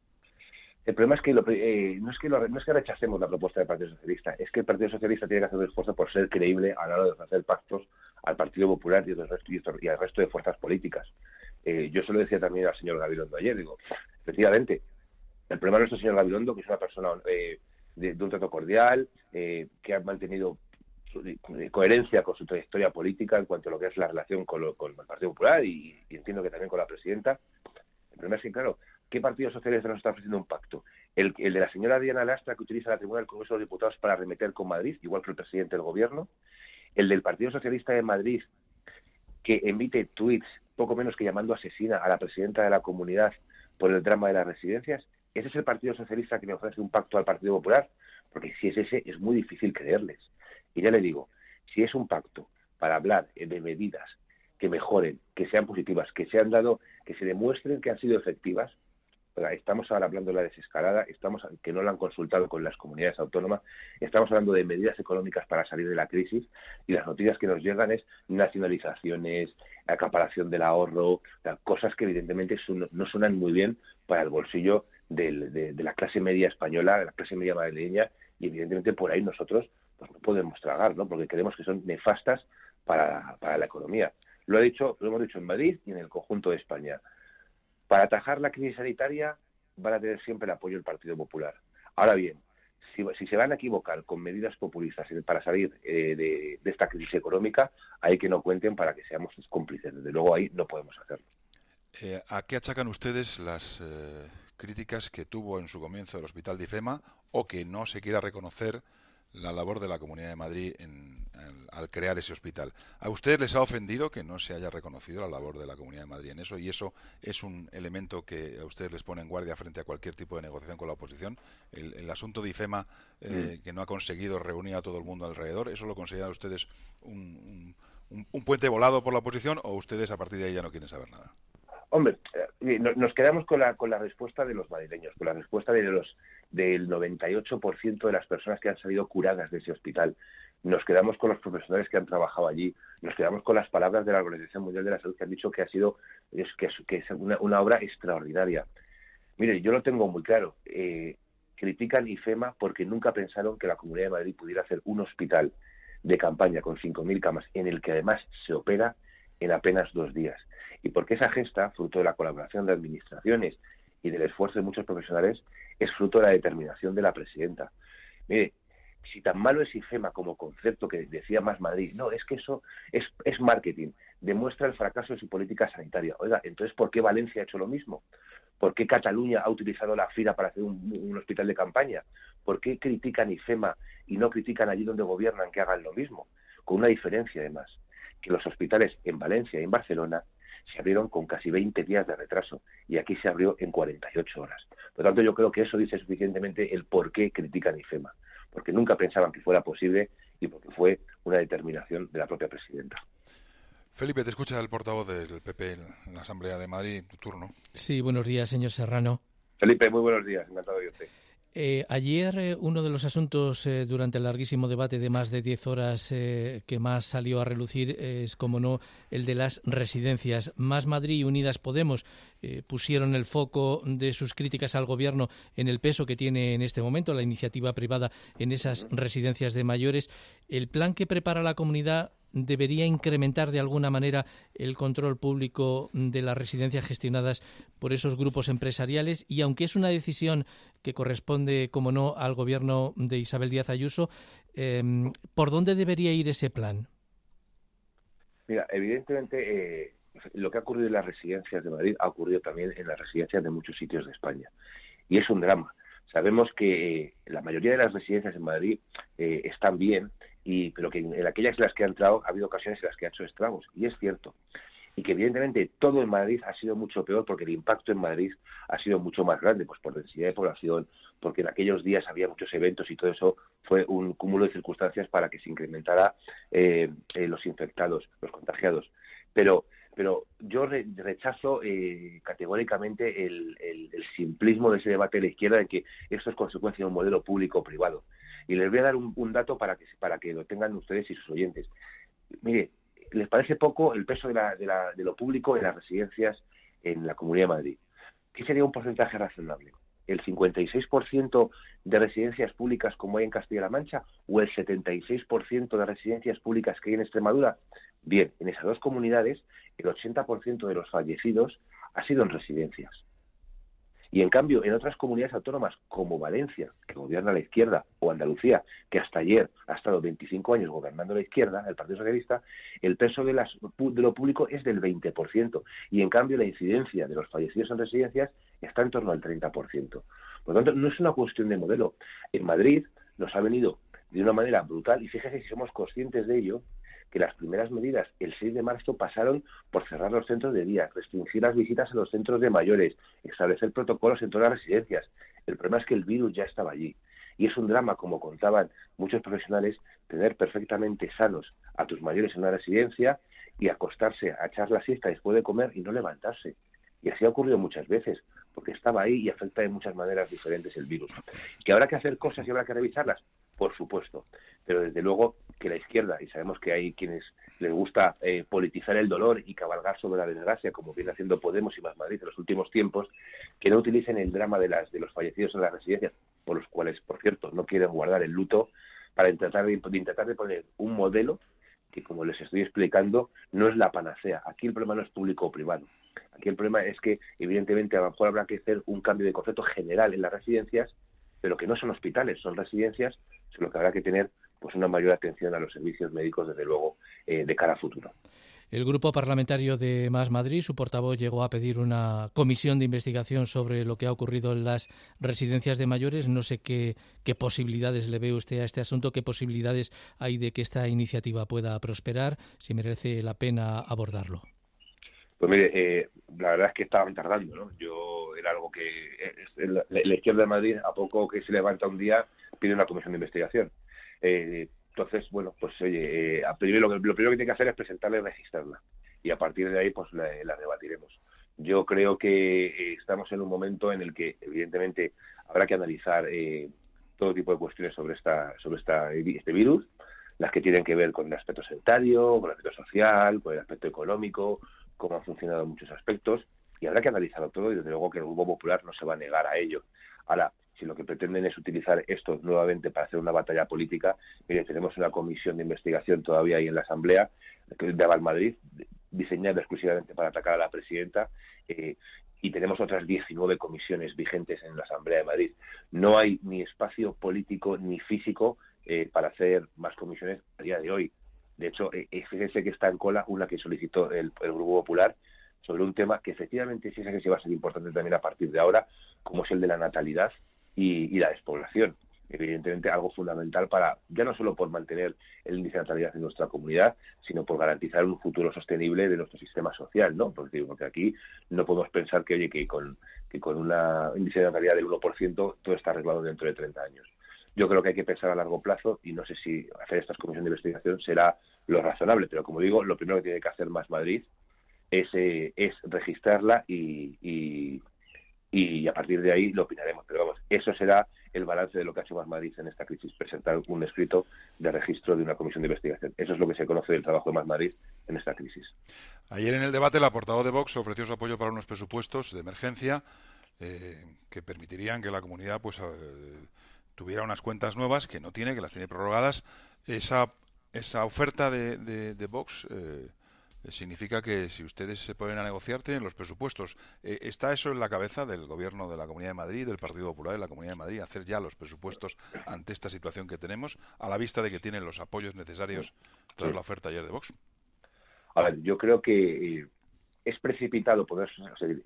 El problema es que no es que rechacemos la propuesta del Partido Socialista, es que el Partido Socialista tiene que hacer un esfuerzo por ser creíble a la hora de hacer pactos al Partido Popular y al resto de fuerzas políticas. Yo se lo decía también al señor Gabilondo ayer, digo, efectivamente, el problema de nuestro señor Gabilondo, que es una persona de un trato cordial, que ha mantenido coherencia con su trayectoria política en cuanto a lo que es la relación con el Partido Popular y entiendo que también con la presidenta. El problema es que, claro, ¿qué Partido Socialista nos está ofreciendo un pacto? El de la señora Diana Lastra, que utiliza la tribuna del Congreso de los Diputados para arremeter con Madrid, igual que el presidente del Gobierno. El del Partido Socialista de Madrid, que emite tuits poco menos que llamando asesina a la presidenta de la comunidad por el drama de las residencias. ¿Ese es el Partido Socialista que le ofrece un pacto al Partido Popular? Porque si es ese, es muy difícil creerles. Y ya le digo, si es un pacto para hablar de medidas que mejoren, que sean positivas, que se demuestren que han sido efectivas, estamos ahora hablando de la desescalada, que no la han consultado con las comunidades autónomas, estamos hablando de medidas económicas para salir de la crisis, y las noticias que nos llegan es nacionalizaciones, acaparación del ahorro, cosas que evidentemente no suenan muy bien para el bolsillo de la clase media española, de la clase media madrileña, y evidentemente por ahí nosotros pues no podemos tragar, ¿no? Porque creemos que son nefastas para la economía. Lo hemos dicho en Madrid y en el conjunto de España. Para atajar la crisis sanitaria van a tener siempre el apoyo del Partido Popular. Ahora bien, si se van a equivocar con medidas populistas para salir de esta crisis económica, hay que no cuenten para que seamos sus cómplices. Desde luego ahí no podemos hacerlo. ¿A qué achacan ustedes las críticas que tuvo en su comienzo el Hospital de IFEMA, o que no se quiera reconocer la labor de la Comunidad de Madrid al crear ese hospital? ¿A ustedes les ha ofendido que no se haya reconocido la labor de la Comunidad de Madrid en eso? ¿Y eso es un elemento que a ustedes les pone en guardia frente a cualquier tipo de negociación con la oposición? El asunto de IFEMA, que no ha conseguido reunir a todo el mundo alrededor, ¿eso lo consideran ustedes un puente volado por la oposición, o ustedes a partir de ahí ya no quieren saber nada? Hombre, nos quedamos con la respuesta de los madrileños, con la respuesta del 98% de las personas que han salido curadas de ese hospital. Nos quedamos con los profesionales que han trabajado allí, nos quedamos con las palabras de la Organización Mundial de la Salud, que han dicho que es una obra extraordinaria. Mire, yo lo tengo muy claro. Critican IFEMA porque nunca pensaron que la Comunidad de Madrid pudiera hacer un hospital de campaña con 5.000 camas, en el que además se opera en apenas 2 días. Y porque esa gesta, fruto de la colaboración de administraciones y del esfuerzo de muchos profesionales, es fruto de la determinación de la presidenta. Mire, si tan malo es IFEMA como concepto, que decía Más Madrid, no, es que eso es marketing, demuestra el fracaso de su política sanitaria. Oiga, entonces, ¿por qué Valencia ha hecho lo mismo? ¿Por qué Cataluña ha utilizado la FIRA para hacer un hospital de campaña? ¿Por qué critican IFEMA y no critican allí donde gobiernan que hagan lo mismo? Con una diferencia, además, que los hospitales en Valencia y en Barcelona se abrieron con casi 20 días de retraso, y aquí se abrió en 48 horas. Por lo tanto, yo creo que eso dice suficientemente el por qué critican IFEMA, porque nunca pensaban que fuera posible y porque fue una determinación de la propia presidenta. Felipe, te escucha el portavoz del PP en la Asamblea de Madrid, tu turno. Sí, buenos días, señor Serrano. Felipe, muy buenos días, encantado de verte. Ayer uno de los asuntos durante el larguísimo debate de más de 10 horas que más salió a relucir es, como no, el de las residencias. Más Madrid y Unidas Podemos pusieron el foco de sus críticas al Gobierno en el peso que tiene en este momento la iniciativa privada en esas residencias de mayores. El plan que prepara la comunidad debería incrementar de alguna manera el control público de las residencias gestionadas por esos grupos empresariales, y aunque es una decisión que corresponde, como no, al Gobierno de Isabel Díaz Ayuso, ¿por dónde debería ir ese plan? Mira, evidentemente lo que ha ocurrido en las residencias de Madrid ha ocurrido también en las residencias de muchos sitios de España. y es un drama. Sabemos que la mayoría de las residencias en Madrid están bien, pero que en aquellas en las que ha entrado ha habido ocasiones en las que ha hecho estragos, y es cierto. Y que evidentemente todo en Madrid ha sido mucho peor porque el impacto en Madrid ha sido mucho más grande, pues por densidad de población, porque en aquellos días había muchos eventos y todo eso fue un cúmulo de circunstancias para que se incrementara los infectados, los contagiados. Pero yo rechazo categóricamente el simplismo de ese debate de la izquierda de que esto es consecuencia de un modelo público-privado. Y les voy a dar un dato para que lo tengan ustedes y sus oyentes. Mire, ¿les parece poco el peso de lo público en las residencias en la Comunidad de Madrid? ¿Qué sería un porcentaje razonable? ¿El 56% de residencias públicas como hay en Castilla-La Mancha o el 76% de residencias públicas que hay en Extremadura? Bien, en esas dos comunidades el 80% de los fallecidos ha sido en residencias. Y en cambio, en otras comunidades autónomas como Valencia, que gobierna la izquierda, o Andalucía, que hasta ayer ha estado 25 años gobernando la izquierda, el Partido Socialista, el peso de lo público es del 20%. Y en cambio, la incidencia de los fallecidos en residencias está en torno al 30%. Por lo tanto, no es una cuestión de modelo. En Madrid nos ha venido de una manera brutal, y fíjese si somos conscientes de ello, que las primeras medidas el 6 de marzo pasaron por cerrar los centros de día, restringir las visitas a los centros de mayores, establecer protocolos en todas las residencias. El problema es que el virus ya estaba allí. Y es un drama, como contaban muchos profesionales, tener perfectamente sanos a tus mayores en una residencia y acostarse a echar la siesta después de comer y no levantarse. Y así ha ocurrido muchas veces, porque estaba ahí y afecta de muchas maneras diferentes el virus. ¿Que habrá que hacer cosas y habrá que revisarlas? Por supuesto, pero desde luego que la izquierda, y sabemos que hay quienes les gusta politizar el dolor y cabalgar sobre la desgracia, como viene haciendo Podemos y Más Madrid en los últimos tiempos, que no utilicen el drama de los fallecidos en las residencias, por los cuales, por cierto, no quieren guardar el luto, para intentar de poner un modelo que, como les estoy explicando, no es la panacea. Aquí el problema no es público o privado. Aquí el problema es que, evidentemente, a lo mejor habrá que hacer un cambio de concepto general en las residencias, pero que no son hospitales, son residencias, solo que habrá que tener pues una mayor atención a los servicios médicos, desde luego, de cara a futuro. El Grupo Parlamentario de Más Madrid, su portavoz, llegó a pedir una comisión de investigación sobre lo que ha ocurrido en las residencias de mayores. No sé qué posibilidades le ve usted a este asunto, qué posibilidades hay de que esta iniciativa pueda prosperar, si merece la pena abordarlo. Pues mire, la verdad es que estaban tardando, ¿no? Era algo que la izquierda de Madrid, a poco que se levanta un día, pide una comisión de investigación. Entonces, bueno, pues oye, lo primero que tiene que hacer es presentarla y registrarla. Y a partir de ahí, pues la debatiremos. Yo creo que estamos en un momento en el que, evidentemente, habrá que analizar todo tipo de cuestiones sobre este virus, las que tienen que ver con el aspecto sanitario, con el aspecto social, con el aspecto económico, cómo han funcionado muchos aspectos, y habrá que analizarlo todo, y desde luego que el Grupo Popular no se va a negar a ello. Ahora, si lo que pretenden es utilizar esto nuevamente para hacer una batalla política, mire, tenemos una comisión de investigación todavía ahí en la Asamblea de Valmadrid, diseñada exclusivamente para atacar a la presidenta, y tenemos otras 19 comisiones vigentes en la Asamblea de Madrid. No hay ni espacio político ni físico para hacer más comisiones a día de hoy. De hecho, fíjense que está en cola una que solicitó el Grupo Popular sobre un tema que efectivamente fíjense que sí va a ser importante también a partir de ahora, como es el de la natalidad y la despoblación. Evidentemente algo fundamental para, ya no solo por mantener el índice de natalidad en nuestra comunidad, sino por garantizar un futuro sostenible de nuestro sistema social, ¿no? Porque aquí no podemos pensar que con un índice de natalidad del 1% todo está arreglado dentro de 30 años. Yo creo que hay que pensar a largo plazo y no sé si hacer esta comisión de investigación será lo razonable, pero como digo, lo primero que tiene que hacer Más Madrid es registrarla y a partir de ahí lo opinaremos. Pero vamos, eso será el balance de lo que ha hecho Más Madrid en esta crisis, presentar un escrito de registro de una comisión de investigación. Eso es lo que se conoce del trabajo de Más Madrid en esta crisis. Ayer en el debate la portavoz de Vox ofreció su apoyo para unos presupuestos de emergencia que permitirían que la comunidad pues tuviera unas cuentas nuevas que no tiene, que las tiene prorrogadas. Esa oferta de Vox significa que si ustedes se ponen a negociar tienen los presupuestos. ¿Está eso en la cabeza del gobierno de la Comunidad de Madrid, del Partido Popular de la Comunidad de Madrid, hacer ya los presupuestos ante esta situación que tenemos, a la vista de que tienen los apoyos necesarios tras la oferta ayer de Vox? A ver, yo creo que es precipitado poder...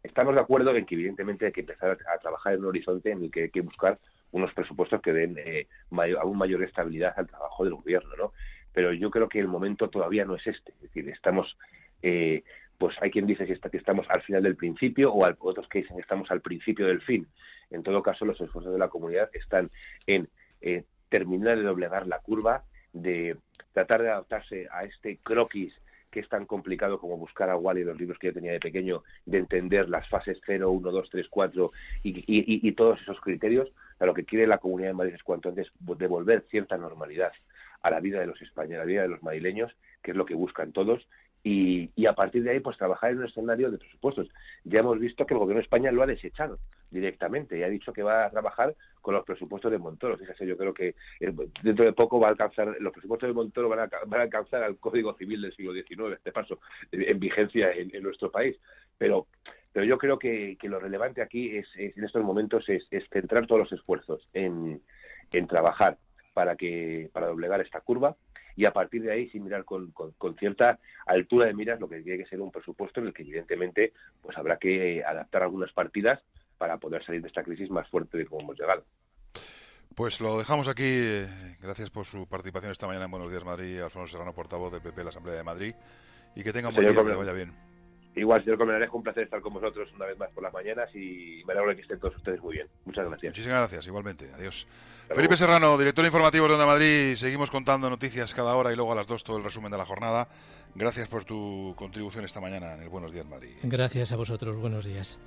Estamos de acuerdo en que evidentemente hay que empezar a trabajar en un horizonte en el que hay que buscar unos presupuestos que den aún mayor estabilidad al trabajo del gobierno, ¿no? Pero yo creo que el momento todavía no es este. Es decir, estamos, pues hay quien dice que estamos al final del principio, o otros que dicen que estamos al principio del fin. En todo caso, los esfuerzos de la comunidad están en terminar de doblegar la curva, de tratar de adaptarse a este croquis que es tan complicado como buscar a Wally en los libros que yo tenía de pequeño, de entender las fases 0, 1, 2, 3, 4 y todos esos criterios. A lo que quiere la Comunidad de Madrid es cuanto antes devolver cierta normalidad a la vida de los españoles, a la vida de los madrileños, que es lo que buscan todos, y a partir de ahí pues trabajar en un escenario de presupuestos. Ya hemos visto que el Gobierno de España lo ha desechado directamente y ha dicho que va a trabajar con los presupuestos de Montoro. Fíjese, yo creo que dentro de poco va a alcanzar, los presupuestos de Montoro van a alcanzar al Código Civil del siglo XIX, este paso, en vigencia en nuestro país. Pero yo creo que lo relevante aquí es en estos momentos es centrar todos los esfuerzos en trabajar para doblegar esta curva, y a partir de ahí sí mirar con cierta altura de miras lo que tiene que ser un presupuesto en el que evidentemente pues habrá que adaptar algunas partidas para poder salir de esta crisis más fuerte de cómo hemos llegado. Pues lo dejamos aquí. Gracias por su participación esta mañana en Buenos Días Madrid, Alfonso Serrano, portavoz del PP de la Asamblea de Madrid, y que tenga un buen día, que le vaya bien. Igual, señor Colmenarejo, un placer estar con vosotros una vez más por las mañanas y me alegro de que estén todos ustedes muy bien. Muchas gracias. Muchísimas gracias, igualmente. Adiós. Felipe Serrano, director informativo de Onda Madrid. Seguimos contando noticias cada hora y luego a las 2 todo el resumen de la jornada. Gracias por tu contribución esta mañana en el Buenos Días Madrid. Gracias a vosotros, buenos días.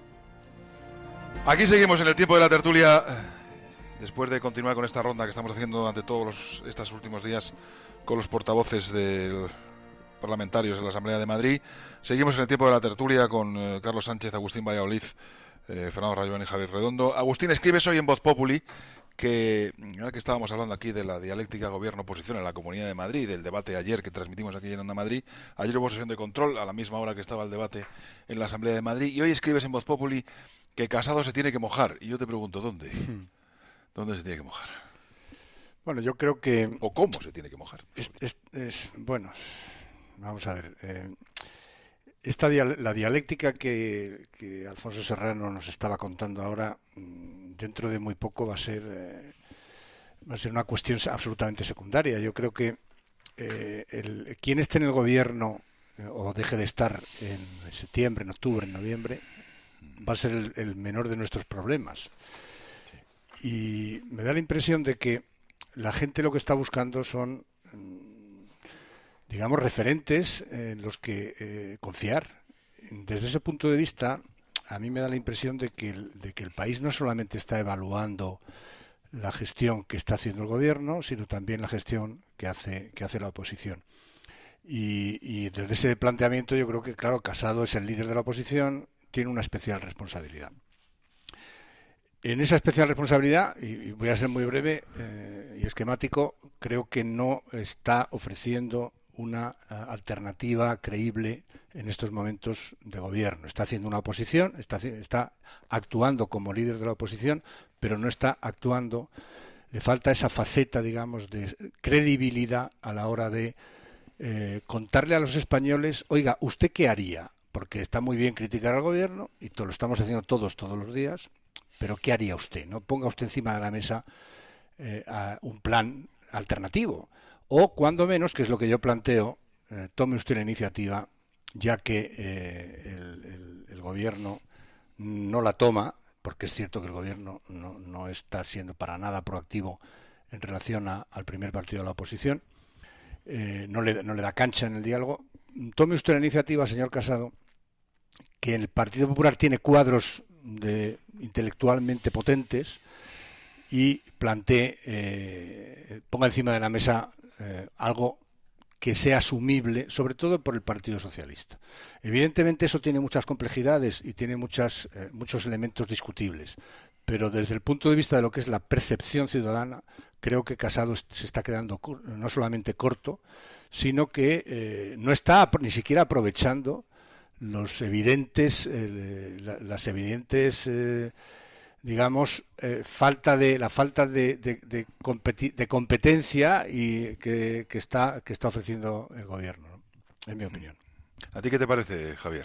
Aquí seguimos en el tiempo de la tertulia. Después de continuar con esta ronda que estamos haciendo durante todos estos últimos días con los portavoces parlamentarios de la Asamblea de Madrid, seguimos en el tiempo de la tertulia con Carlos Sánchez, Agustín Valladolid, Fernando Rayón y Javier Redondo. Agustín, escribes hoy en Voz Populi que estábamos hablando aquí de la dialéctica gobierno-oposición en la Comunidad de Madrid, del debate ayer que transmitimos aquí en Onda Madrid. Ayer hubo sesión de control a la misma hora que estaba el debate en la Asamblea de Madrid, y hoy escribes en Voz Populi que Casado se tiene que mojar. Y yo te pregunto, ¿dónde? ¿Dónde se tiene que mojar? Bueno, yo creo que... ¿O cómo se tiene que mojar? Bueno, vamos a ver. La dialéctica que Alfonso Serrano nos estaba contando ahora, dentro de muy poco va a ser una cuestión absolutamente secundaria. Yo creo que quien esté en el gobierno o deje de estar en septiembre, en octubre, en noviembre, va a ser el menor de nuestros problemas. Y me da la impresión de que la gente lo que está buscando son, digamos, referentes en los que confiar. Desde ese punto de vista, a mí me da la impresión de que el país no solamente está evaluando la gestión que está haciendo el gobierno, sino también la gestión que hace la oposición. Y desde ese planteamiento yo creo que, claro, Casado es el líder de la oposición, tiene una especial responsabilidad. En esa especial responsabilidad, y voy a ser muy breve y esquemático, creo que no está ofreciendo una alternativa creíble en estos momentos de gobierno. Está haciendo una oposición, está actuando como líder de la oposición, pero no está actuando, le falta esa faceta, digamos, de credibilidad a la hora de contarle a los españoles, oiga, ¿usted qué haría? Porque está muy bien criticar al gobierno, y lo estamos haciendo todos los días, pero ¿qué haría usted? ¿No? Ponga usted encima de la mesa un plan alternativo. O, cuando menos, que es lo que yo planteo, tome usted la iniciativa, ya que el gobierno no la toma, porque es cierto que el gobierno no está siendo para nada proactivo en relación al primer partido de la oposición, no le da cancha en el diálogo. Tome usted la iniciativa, señor Casado, que el Partido Popular tiene cuadros intelectualmente potentes, y plantee, ponga encima de la mesa algo que sea asumible, sobre todo por el Partido Socialista. Evidentemente eso tiene muchas complejidades y tiene muchos elementos discutibles, pero desde el punto de vista de lo que es la percepción ciudadana, creo que Casado se está quedando no solamente corto, sino que no está ni siquiera aprovechando las evidentes digamos, falta de competencia y que está ofreciendo el gobierno, ¿no? En mi opinión. ¿A ti qué te parece, Javier?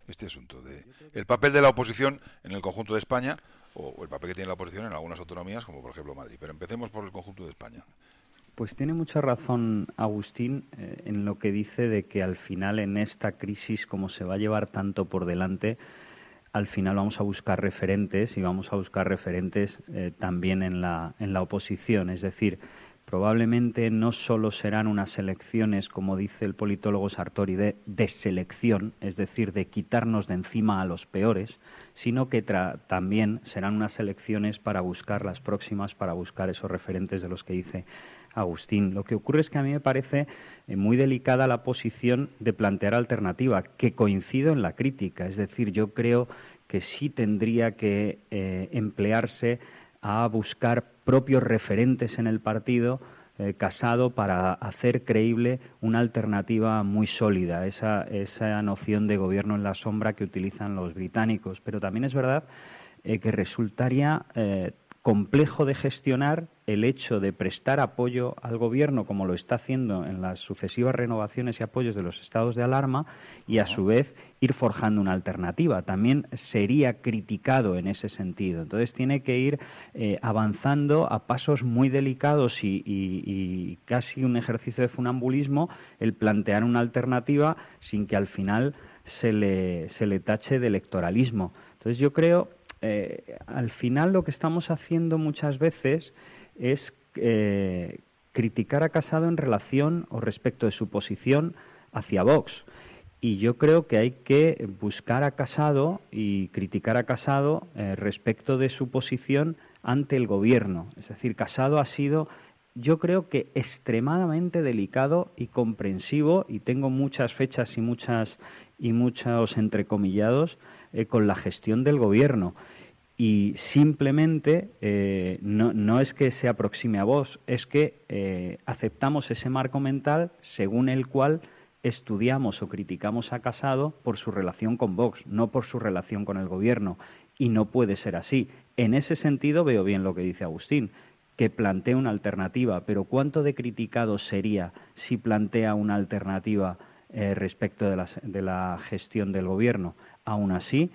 este asunto de el papel de la oposición en el conjunto de España o el papel que tiene la oposición en algunas autonomías, como por ejemplo Madrid. Pero empecemos por el conjunto de España. Pues tiene mucha razón Agustín en lo que dice de que al final en esta crisis, como se va a llevar tanto por delante, al final vamos a buscar referentes y vamos a buscar referentes también en la oposición. Es decir, probablemente no solo serán unas elecciones, como dice el politólogo Sartori, de deselección, es decir, de quitarnos de encima a los peores, sino que también serán unas elecciones para buscar las próximas, para buscar esos referentes de los que dice Agustín. Lo que ocurre es que a mí me parece muy delicada la posición de plantear alternativa, que coincido en la crítica. Es decir, yo creo que sí tendría que emplearse a buscar propios referentes en el partido Casado para hacer creíble una alternativa muy sólida, esa noción de gobierno en la sombra que utilizan los británicos. Pero también es verdad que resultaría complejo de gestionar el hecho de prestar apoyo al gobierno, como lo está haciendo en las sucesivas renovaciones y apoyos de los estados de alarma, y a su vez ir forjando una alternativa. También sería criticado en ese sentido. Entonces tiene que ir avanzando a pasos muy delicados y casi un ejercicio de funambulismo el plantear una alternativa sin que al final se le tache de electoralismo. Entonces yo creo al final lo que estamos haciendo muchas veces es criticar a Casado en relación o respecto de su posición hacia Vox. Y yo creo que hay que buscar a Casado y criticar a Casado respecto de su posición ante el gobierno. Es decir, Casado ha sido, yo creo que extremadamente delicado y comprensivo, y tengo muchas fechas y muchos entrecomillados con la gestión del gobierno. Y simplemente no es que se aproxime a Vox, es que aceptamos ese marco mental según el cual estudiamos o criticamos a Casado por su relación con Vox, no por su relación con el gobierno. Y no puede ser así. En ese sentido veo bien lo que dice Agustín, que plantea una alternativa, pero ¿cuánto de criticado sería si plantea una alternativa respecto de la gestión del gobierno? Aún así,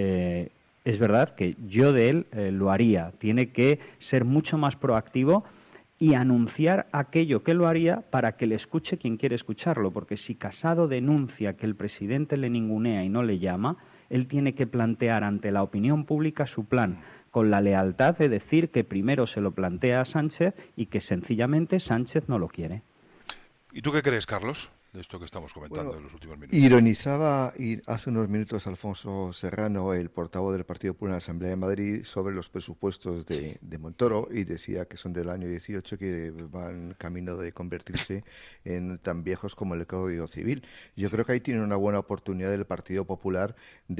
es verdad que yo de él lo haría. Tiene que ser mucho más proactivo y anunciar aquello que lo haría para que le escuche quien quiere escucharlo, porque si Casado denuncia que el presidente le ningunea y no le llama, él tiene que plantear ante la opinión pública su plan, con la lealtad de decir que primero se lo plantea a Sánchez y que sencillamente Sánchez no lo quiere. ¿Y tú qué crees, Carlos, de esto que estamos comentando en los últimos minutos? Ironizaba hace unos minutos Alfonso Serrano, el portavoz del Partido Popular en la Asamblea de Madrid, sobre los presupuestos de Montoro, y decía que son del año 18, que van camino de convertirse en tan viejos como el Código Civil. Yo creo que ahí tiene una buena oportunidad el Partido Popular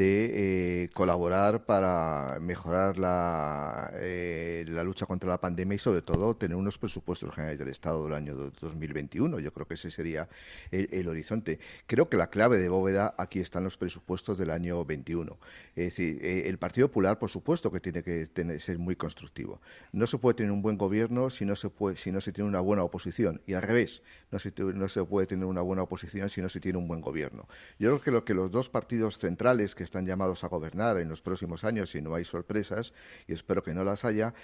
de colaborar para mejorar la lucha contra la pandemia y, sobre todo, tener unos presupuestos generales del Estado del año 2021. Yo creo que ese sería el horizonte. Creo que la clave de bóveda aquí están los presupuestos del año 21. Es decir, el Partido Popular, por supuesto, que tiene que ser muy constructivo. No se puede tener un buen gobierno si no se tiene una buena oposición. Y al revés, no se puede tener una buena oposición si no se tiene un buen gobierno. Yo creo que los dos partidos centrales que están llamados a gobernar en los próximos años, si no hay sorpresas, y espero que no las haya,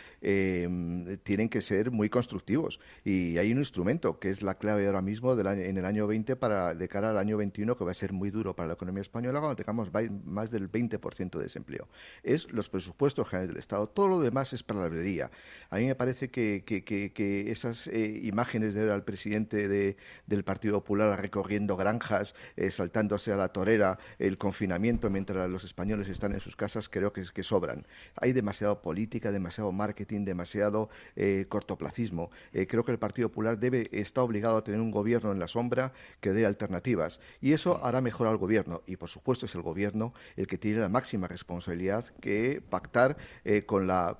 tienen que ser muy constructivos. Y hay un instrumento que es la clave ahora mismo en el año 20 de cara al año 21, que va a ser muy duro para la economía española cuando tengamos más del 20% de desempleo. Es los presupuestos generales del Estado. Todo lo demás es palabrería. A mí me parece que esas imágenes de ver al presidente del Partido Popular recorriendo granjas, saltándose a la torera, el confinamiento mientras los españoles están en sus casas, creo que sobran. Hay demasiada política, demasiado marketing, demasiado cortoplacismo. Creo que el Partido Popular está obligado a tener un gobierno en la sombra que dé alternativas, y eso hará mejor al gobierno, y por supuesto es el gobierno el que tiene la máxima responsabilidad que pactar con la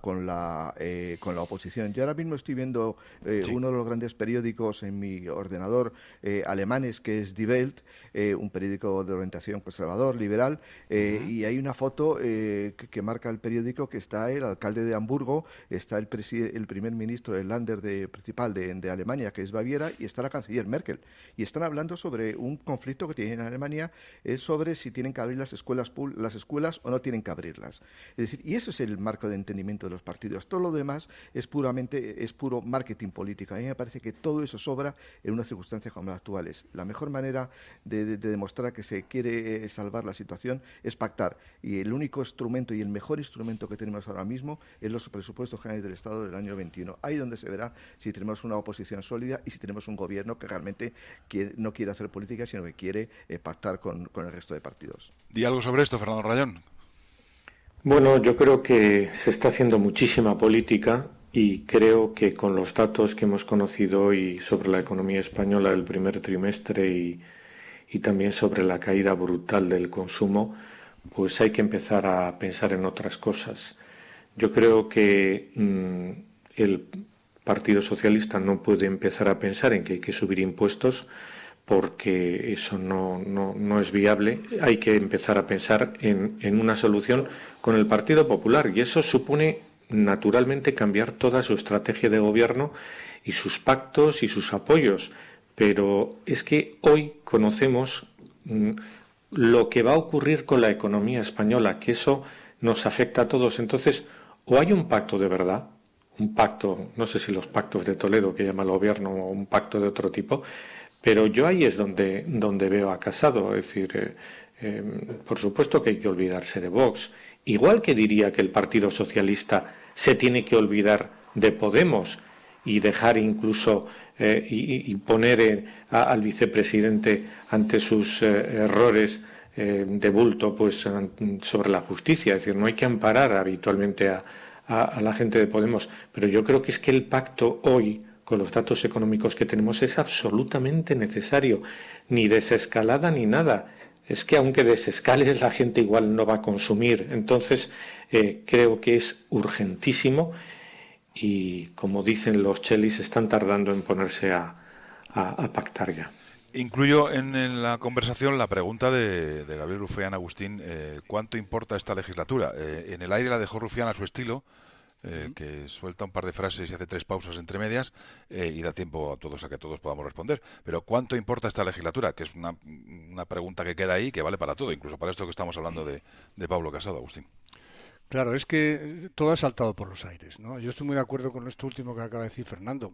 oposición. Yo ahora mismo estoy viendo uno de los grandes periódicos en mi ordenador alemanes, que es Die Welt, un periódico de orientación conservador, liberal, y hay una foto que marca el periódico, que está el alcalde de Hamburgo, está el primer ministro del Länder principal de Alemania, que es Baviera, y está la canciller Merkel, y están hablando hablando sobre un conflicto que tienen en Alemania, es sobre si tienen que abrir las escuelas o no tienen que abrirlas. Es decir, y ese es el marco de entendimiento de los partidos. Todo lo demás es puro marketing político. A mí me parece que todo eso sobra en unas circunstancias como las actuales. La mejor manera de demostrar que se quiere salvar la situación es pactar. Y el único instrumento y el mejor instrumento que tenemos ahora mismo es los presupuestos generales del Estado del año 21. Ahí donde se verá si tenemos una oposición sólida y si tenemos un gobierno que realmente no quiere hacer política, sino que quiere pactar con el resto de partidos. ¿Di algo sobre esto, Fernando Rayón? Bueno, yo creo que se está haciendo muchísima política y creo que con los datos que hemos conocido hoy sobre la economía española del primer trimestre y también sobre la caída brutal del consumo, pues hay que empezar a pensar en otras cosas. Yo creo que el Partido Socialista no puede empezar a pensar en que hay que subir impuestos porque eso no es viable. Hay que empezar a pensar en una solución con el Partido Popular y eso supone naturalmente cambiar toda su estrategia de gobierno y sus pactos y sus apoyos. Pero es que hoy conocemos lo que va a ocurrir con la economía española, que eso nos afecta a todos. Entonces, o hay un pacto de verdad, un pacto, no sé si los pactos de Toledo que llama el gobierno o un pacto de otro tipo, pero yo ahí es donde veo a Casado. Es decir, por supuesto que hay que olvidarse de Vox, igual que diría que el Partido Socialista se tiene que olvidar de Podemos y dejar incluso y poner al vicepresidente ante sus errores de bulto pues sobre la justicia. Es decir, no hay que amparar habitualmente a la gente de Podemos, pero yo creo que es que el pacto hoy, con los datos económicos que tenemos, es absolutamente necesario. Ni desescalada ni nada. Es que aunque desescales, la gente igual no va a consumir. Entonces, creo que es urgentísimo y, como dicen los chelis, están tardando en ponerse a pactar ya. Incluyo en la conversación la pregunta de Gabriel Rufián Agustín, ¿cuánto importa esta legislatura? En el aire la dejó Rufián a su estilo, que suelta un par de frases y hace 3 pausas entre medias y da tiempo a todos a que todos podamos responder. Pero ¿cuánto importa esta legislatura? Que es una pregunta que queda ahí, que vale para todo, incluso para esto que estamos hablando de Pablo Casado, Agustín. Claro, es que todo ha saltado por los aires, ¿no? Yo estoy muy de acuerdo con esto último que acaba de decir Fernando.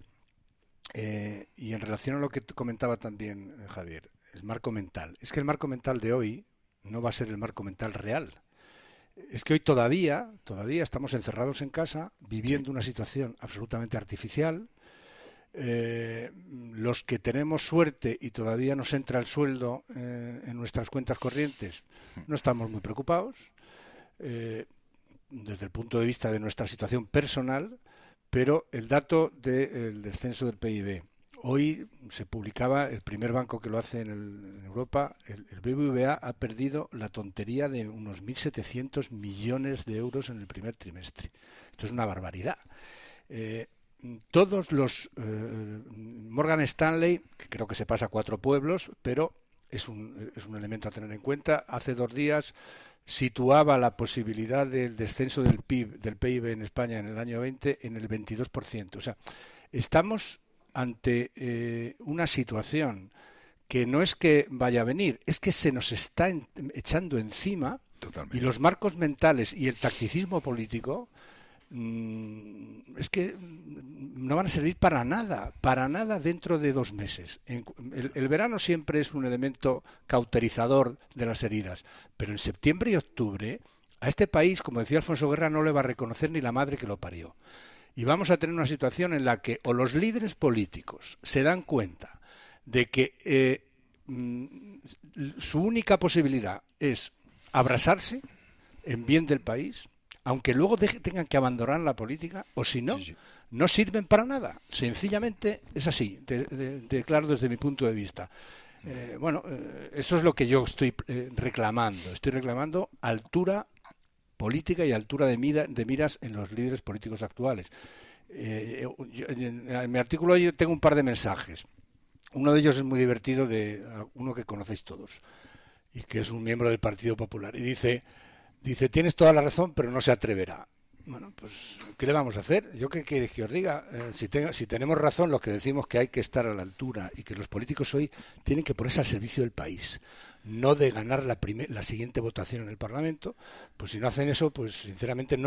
Y en relación a lo que comentaba también Javier, el marco mental. Es que el marco mental de hoy no va a ser el marco mental real. Es que hoy todavía estamos encerrados en casa, viviendo una situación absolutamente artificial. Los que tenemos suerte y todavía nos entra el sueldo en nuestras cuentas corrientes, no estamos muy preocupados. Desde el punto de vista de nuestra situación personal, pero el dato del descenso del PIB. Hoy se publicaba, el primer banco que lo hace en Europa, el BBVA ha perdido la tontería de unos 1.700 millones de euros en el primer trimestre. Esto es una barbaridad. Todos los Morgan Stanley, que creo que se pasa a 4 pueblos, pero es un elemento a tener en cuenta, hace 2 días situaba la posibilidad del descenso del PIB en España en el año 20 en el 22%. O sea, estamos ante una situación que no es que vaya a venir, es que se nos está echando encima. Totalmente. Y los marcos mentales y el tacticismo político es que no van a servir para nada dentro de 2 meses. El verano siempre es un elemento cauterizador de las heridas, pero en septiembre y octubre a este país, como decía Alfonso Guerra, no le va a reconocer ni la madre que lo parió. Y vamos a tener una situación en la que o los líderes políticos se dan cuenta de que su única posibilidad es abrazarse en bien del país, aunque luego tengan que abandonar la política, o si no, no sirven para nada. Sencillamente es así, claro, desde mi punto de vista. Eso es lo que yo estoy reclamando. Estoy reclamando altura política y altura de miras en los líderes políticos actuales. En mi artículo yo tengo un par de mensajes. Uno de ellos es muy divertido, de uno que conocéis todos, y que es un miembro del Partido Popular. Y dice, tienes toda la razón, pero no se atreverá. Bueno, pues, ¿qué le vamos a hacer? ¿Yo qué quieres que os diga? Si tenemos razón los que decimos que hay que estar a la altura y que los políticos hoy tienen que ponerse al servicio del país, no de ganar la siguiente votación en el Parlamento, pues si no hacen eso, pues sinceramente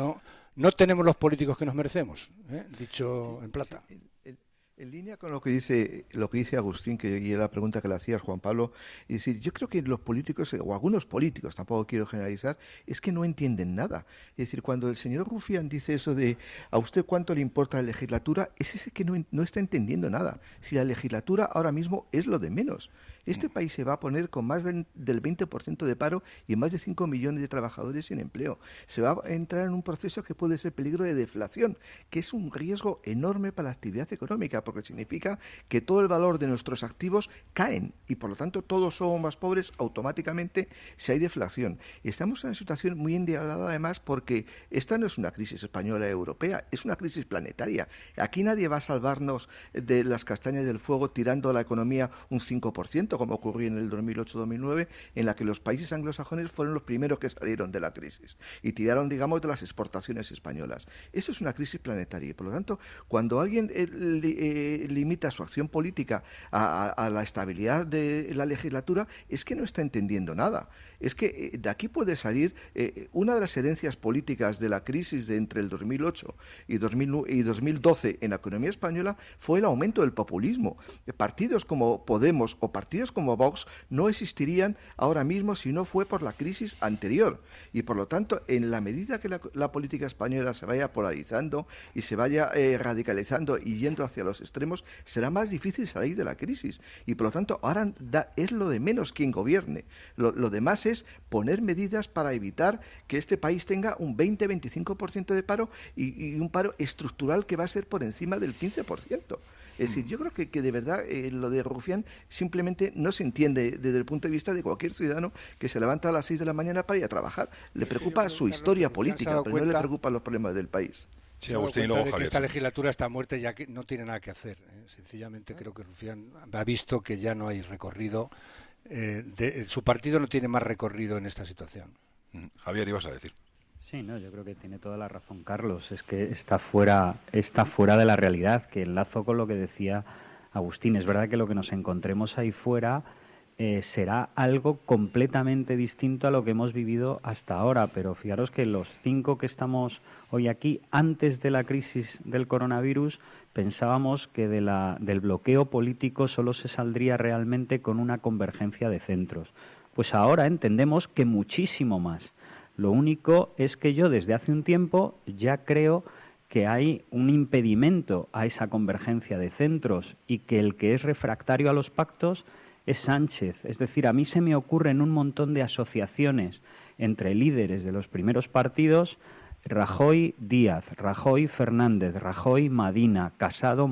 no tenemos los políticos que nos merecemos, dicho en plata. En línea con lo que dice Agustín, y la pregunta que le hacías, Juan Pablo, es decir, yo creo que los políticos, o algunos políticos, tampoco quiero generalizar, es que no entienden nada. Es decir, cuando el señor Rufián dice eso de ¿a usted cuánto le importa la legislatura? Es ese que no está entendiendo nada. Si la legislatura ahora mismo es lo de menos. Este país se va a poner con más del 20% de paro y más de 5 millones de trabajadores sin empleo. Se va a entrar en un proceso que puede ser peligro de deflación, que es un riesgo enorme para la actividad económica, porque significa que todo el valor de nuestros activos caen y, por lo tanto, todos somos más pobres automáticamente si hay deflación. Estamos en una situación muy endiablada, además, porque esta no es una crisis española europea, es una crisis planetaria. Aquí nadie va a salvarnos de las castañas del fuego tirando a la economía un 5%, como ocurrió en el 2008-2009, en la que los países anglosajones fueron los primeros que salieron de la crisis y tiraron, digamos, de las exportaciones españolas. Eso es una crisis planetaria y, por lo tanto, cuando alguien limita su acción política a la estabilidad de la legislatura, es que no está entendiendo nada. Es que de aquí puede salir una de las herencias políticas de la crisis de entre el 2008 y 2012 en la economía española fue el aumento del populismo. Partidos como Podemos o partidos como Vox no existirían ahora mismo si no fue por la crisis anterior. Y por lo tanto, en la medida que la política española se vaya polarizando y se vaya radicalizando y yendo hacia los extremos, será más difícil salir de la crisis. Y por lo tanto, ahora es lo de menos quien gobierne. Lo demás es poner medidas para evitar que este país tenga un 20-25% de paro y un paro estructural que va a ser por encima del 15%. Es decir, yo creo que de verdad lo de Rufián simplemente no se entiende desde el punto de vista de cualquier ciudadano que se levanta a las 6 de la mañana para ir a trabajar. Le preocupa su historia política, pero no le preocupan los problemas del país. Sí, Agustín, luego Javier. Que esta legislatura está muerta ya que no tiene nada que hacer. Sencillamente creo que Rufián ha visto que ya no hay recorrido. Su partido no tiene más recorrido en esta situación. Javier, ibas a decir. Sí, no, yo creo que tiene toda la razón Carlos, es que está fuera de la realidad, que enlazo con lo que decía Agustín. Es verdad que lo que nos encontremos ahí fuera será algo completamente distinto a lo que hemos vivido hasta ahora, pero fijaros que los 5 que estamos hoy aquí, antes de la crisis del coronavirus, pensábamos que del bloqueo político solo se saldría realmente con una convergencia de centros. Pues ahora entendemos que muchísimo más. Lo único es que yo desde hace un tiempo ya creo que hay un impedimento a esa convergencia de centros y que el que es refractario a los pactos es Sánchez. Es decir, a mí se me ocurren un montón de asociaciones entre líderes de los primeros partidos, Rajoy Díaz, Rajoy Fernández, Rajoy Madina, Casado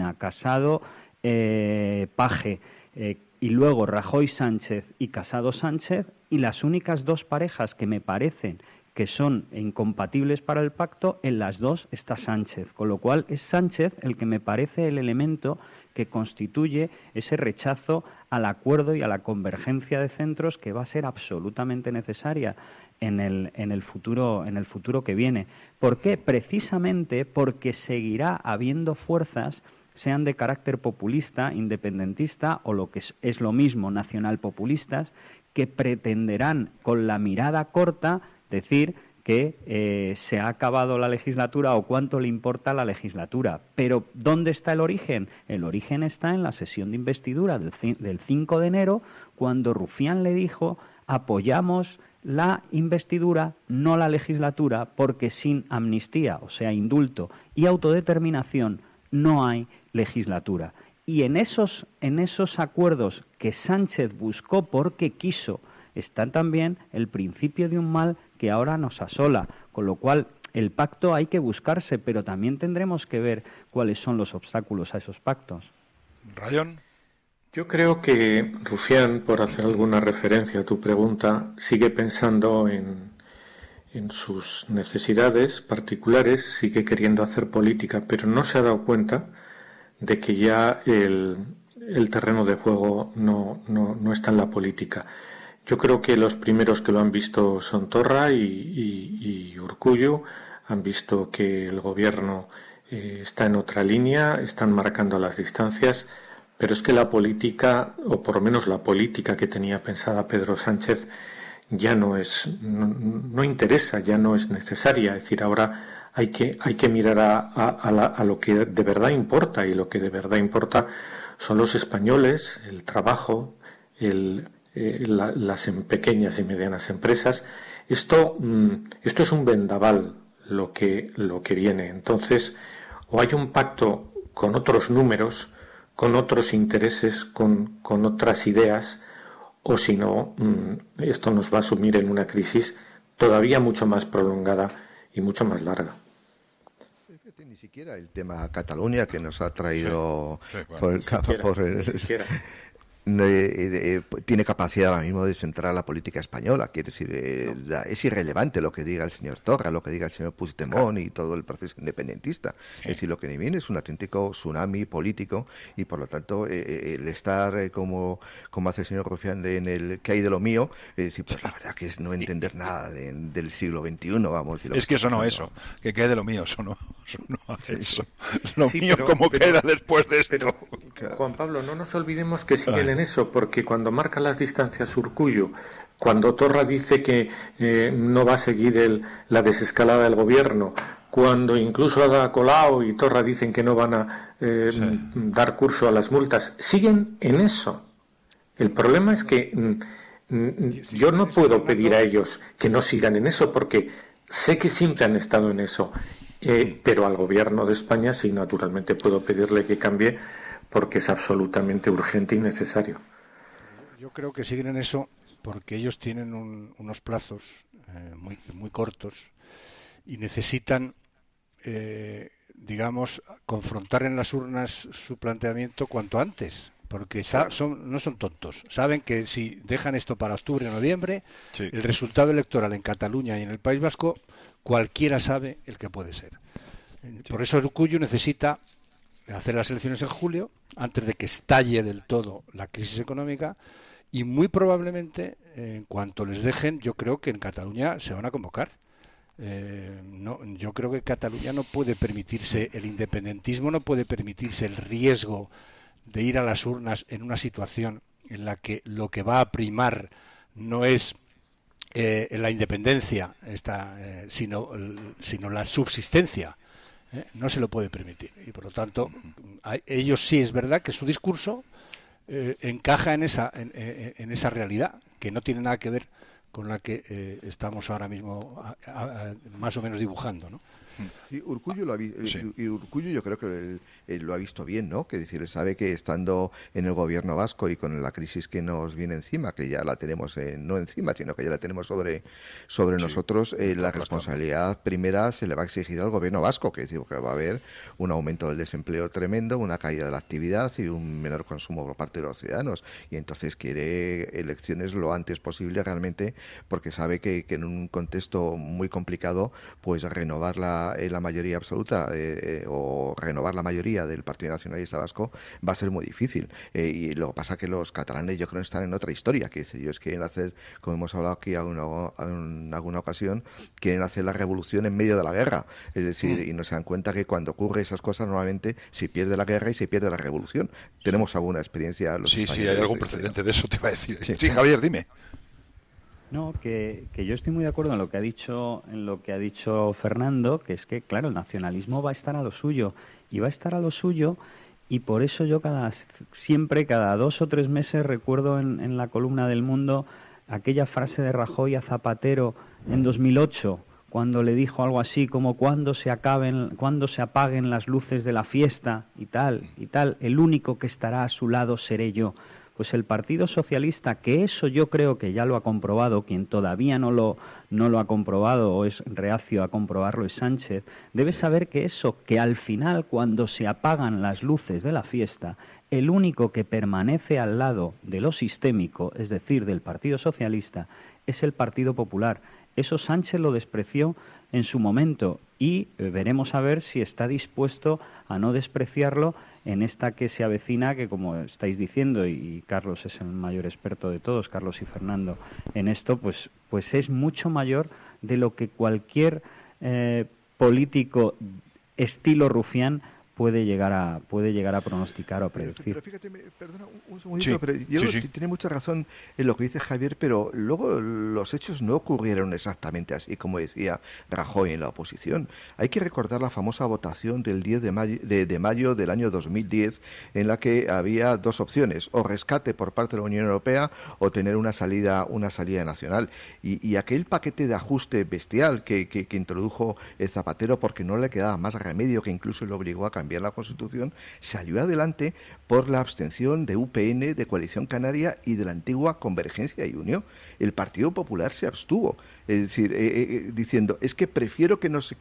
Paje, y luego Rajoy Sánchez y Casado Sánchez, y las únicas 2 parejas que me parecen que son incompatibles para el pacto, en las 2 está Sánchez, con lo cual es Sánchez el que me parece el elemento que constituye ese rechazo al acuerdo y a la convergencia de centros que va a ser absolutamente necesaria en el futuro que viene. ¿Por qué? Precisamente porque seguirá habiendo fuerzas, sean de carácter populista, independentista o lo que es lo mismo, nacionalpopulistas, que pretenderán con la mirada corta decir que se ha acabado la legislatura o cuánto le importa la legislatura. Pero ¿dónde está el origen? El origen está en la sesión de investidura del 5 de enero, cuando Rufián le dijo: apoyamos la investidura, no la legislatura, porque sin amnistía, o sea, indulto y autodeterminación, no hay legislatura. Y en esos acuerdos que Sánchez buscó porque quiso, está también el principio de un mal que ahora nos asola, con lo cual el pacto hay que buscarse, pero también tendremos que ver cuáles son los obstáculos a esos pactos. Rayón. Yo creo que Rufián, por hacer alguna referencia a tu pregunta, sigue pensando en sus necesidades particulares, sigue queriendo hacer política, pero no se ha dado cuenta de que ya el terreno de juego no está en la política. Yo creo que los primeros que lo han visto son Torra y Urkullu. han visto que el gobierno está en otra línea, están marcando las distancias, pero es que la política, o por lo menos la política que tenía pensada Pedro Sánchez, ya no interesa, ya no es necesaria. Es decir, ahora hay que mirar a lo que de verdad importa, y lo que de verdad importa son los españoles, el trabajo, las pequeñas y medianas empresas. Esto es un vendaval lo que viene. Entonces, o hay un pacto con otros números, con otros intereses, con otras ideas, o si no, esto nos va a sumir en una crisis todavía mucho más prolongada y mucho más larga. Ni siquiera el tema Cataluña que nos ha traído tiene capacidad ahora mismo de centrar la política española. Quiere decir, es irrelevante lo que diga el señor Torra, lo que diga el señor Puigdemont y todo el proceso independentista. Es decir, lo que viene es un auténtico tsunami político, y por lo tanto el estar como hace el señor Rufián en el ¿qué hay de lo mío? Es decir, pues la verdad que es no entender nada del siglo XXI, vamos. Es que eso no, que quede de lo mío, eso no eso. Lo mío, ¿cómo queda después de esto? Juan Pablo, no nos olvidemos que siguen en eso, porque cuando marca las distancias Urkullu, cuando Torra dice que no va a seguir la desescalada del gobierno, cuando incluso Ada Colau y Torra dicen que no van a dar curso a las multas, siguen en eso. El problema es que yo no puedo pedir a ellos que no sigan en eso, porque sé que siempre han estado en eso, pero al gobierno de España sí, naturalmente puedo pedirle que cambie, porque es absolutamente urgente y necesario. Yo creo que siguen en eso porque ellos tienen unos plazos muy cortos y necesitan, confrontar en las urnas su planteamiento cuanto antes, porque no son tontos. Saben que si dejan esto para octubre o noviembre, el resultado electoral en Cataluña y en el País Vasco, cualquiera sabe el que puede ser. Por eso Urkullu necesita hacer las elecciones en julio, antes de que estalle del todo la crisis económica, y muy probablemente, en cuanto les dejen, yo creo que en Cataluña se van a convocar. Yo creo que Cataluña no puede permitirse, el independentismo no puede permitirse el riesgo de ir a las urnas en una situación en la que lo que va a primar no es la independencia, sino la subsistencia. No se lo puede permitir, y por lo tanto ellos sí es verdad que su discurso encaja en esa realidad que no tiene nada que ver con la que estamos ahora mismo más o menos dibujando, ¿no? Sí, Urkullu yo creo que lo ha visto bien, ¿no? Que decir, sabe que estando en el gobierno vasco y con la crisis que nos viene encima, que ya la tenemos no encima, sino que ya la tenemos sobre nosotros, la responsabilidad primera se le va a exigir al gobierno vasco, que decir, que va a haber un aumento del desempleo tremendo, una caída de la actividad y un menor consumo por parte de los ciudadanos, y entonces quiere elecciones lo antes posible realmente, porque sabe que en un contexto muy complicado, pues renovar la mayoría absoluta o renovar la mayoría del Partido Nacionalista Vasco va a ser muy difícil, y lo que pasa que los catalanes yo creo que están en otra historia, que ellos quieren hacer, como hemos hablado aquí en alguna ocasión, quieren hacer la revolución en medio de la guerra, es decir, y no se dan cuenta que cuando ocurre esas cosas normalmente se pierde la guerra y se pierde la revolución. Tenemos alguna experiencia los españoles, hay algún precedente de eso, te iba a decir. Sí, Javier, dime. No, que yo estoy muy de acuerdo en lo que ha dicho Fernando, que es que, claro, el nacionalismo va a estar a lo suyo, y por eso yo siempre, cada 2 o 3 meses, recuerdo en la columna del Mundo aquella frase de Rajoy a Zapatero en 2008, cuando le dijo algo así como cuando se apaguen las luces de la fiesta y tal, el único que estará a su lado seré yo. Pues el Partido Socialista, que eso yo creo que ya lo ha comprobado, quien todavía no lo ha comprobado o es reacio a comprobarlo es Sánchez, debe saber que al final, cuando se apagan las luces de la fiesta, el único que permanece al lado de lo sistémico, es decir, del Partido Socialista, es el Partido Popular. Eso Sánchez lo despreció en su momento y veremos a ver si está dispuesto a no despreciarlo en esta que se avecina, que como estáis diciendo, y Carlos es el mayor experto de todos, Carlos y Fernando, en esto, pues es mucho mayor de lo que cualquier político estilo Rufián puede llegar a pronosticar o predecir. Pero fíjate, perdona un segundito, pero yo tiene mucha razón en lo que dice Javier, pero luego los hechos no ocurrieron exactamente así como decía Rajoy en la oposición. Hay que recordar la famosa votación del 10 de mayo del año 2010, en la que había dos opciones: o rescate por parte de la Unión Europea o tener una salida nacional. Y aquel paquete de ajuste bestial que introdujo el Zapatero, porque no le quedaba más remedio, que incluso le obligó a cambiar la Constitución, salió adelante por la abstención de UPN, de Coalición Canaria y de la antigua Convergencia y Unión. El Partido Popular se abstuvo, es decir, diciendo, es que prefiero que nos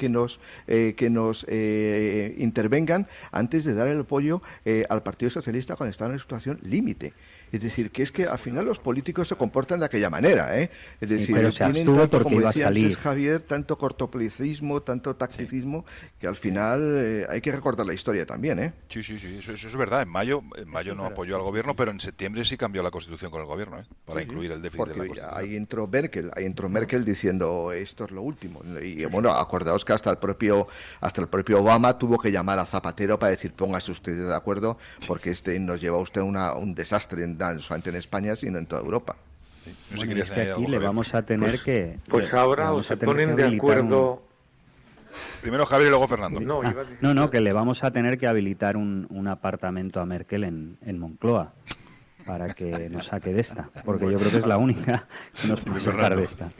intervengan antes de dar el apoyo al Partido Socialista cuando está en una situación límite. Es decir, que es que al final los políticos se comportan de aquella manera, ¿eh? Es decir, pero tienen tanto, como decía antes Javier, tanto cortoplacismo, tanto tacticismo, que al final hay que recordar la historia también, ¿eh? Sí, eso es verdad. En mayo no apoyó al gobierno, pero en septiembre sí cambió la Constitución con el gobierno, ¿eh? Para incluir el déficit de la Constitución. Ahí entró Merkel diciendo, esto es lo último. Y bueno, acordaos que hasta el propio Obama tuvo que llamar a Zapatero para decir, póngase ustedes de acuerdo, porque nos lleva usted un desastre no solamente en España, sino en toda Europa. Sí. No sé, es que aquí le vamos a tener que... Pues ahora o se ponen de acuerdo... Primero Javier y luego Fernando. Que le vamos a tener que habilitar un apartamento a Merkel en Moncloa para que nos saque de esta, porque yo creo que es la única que nos puede sacar de esta.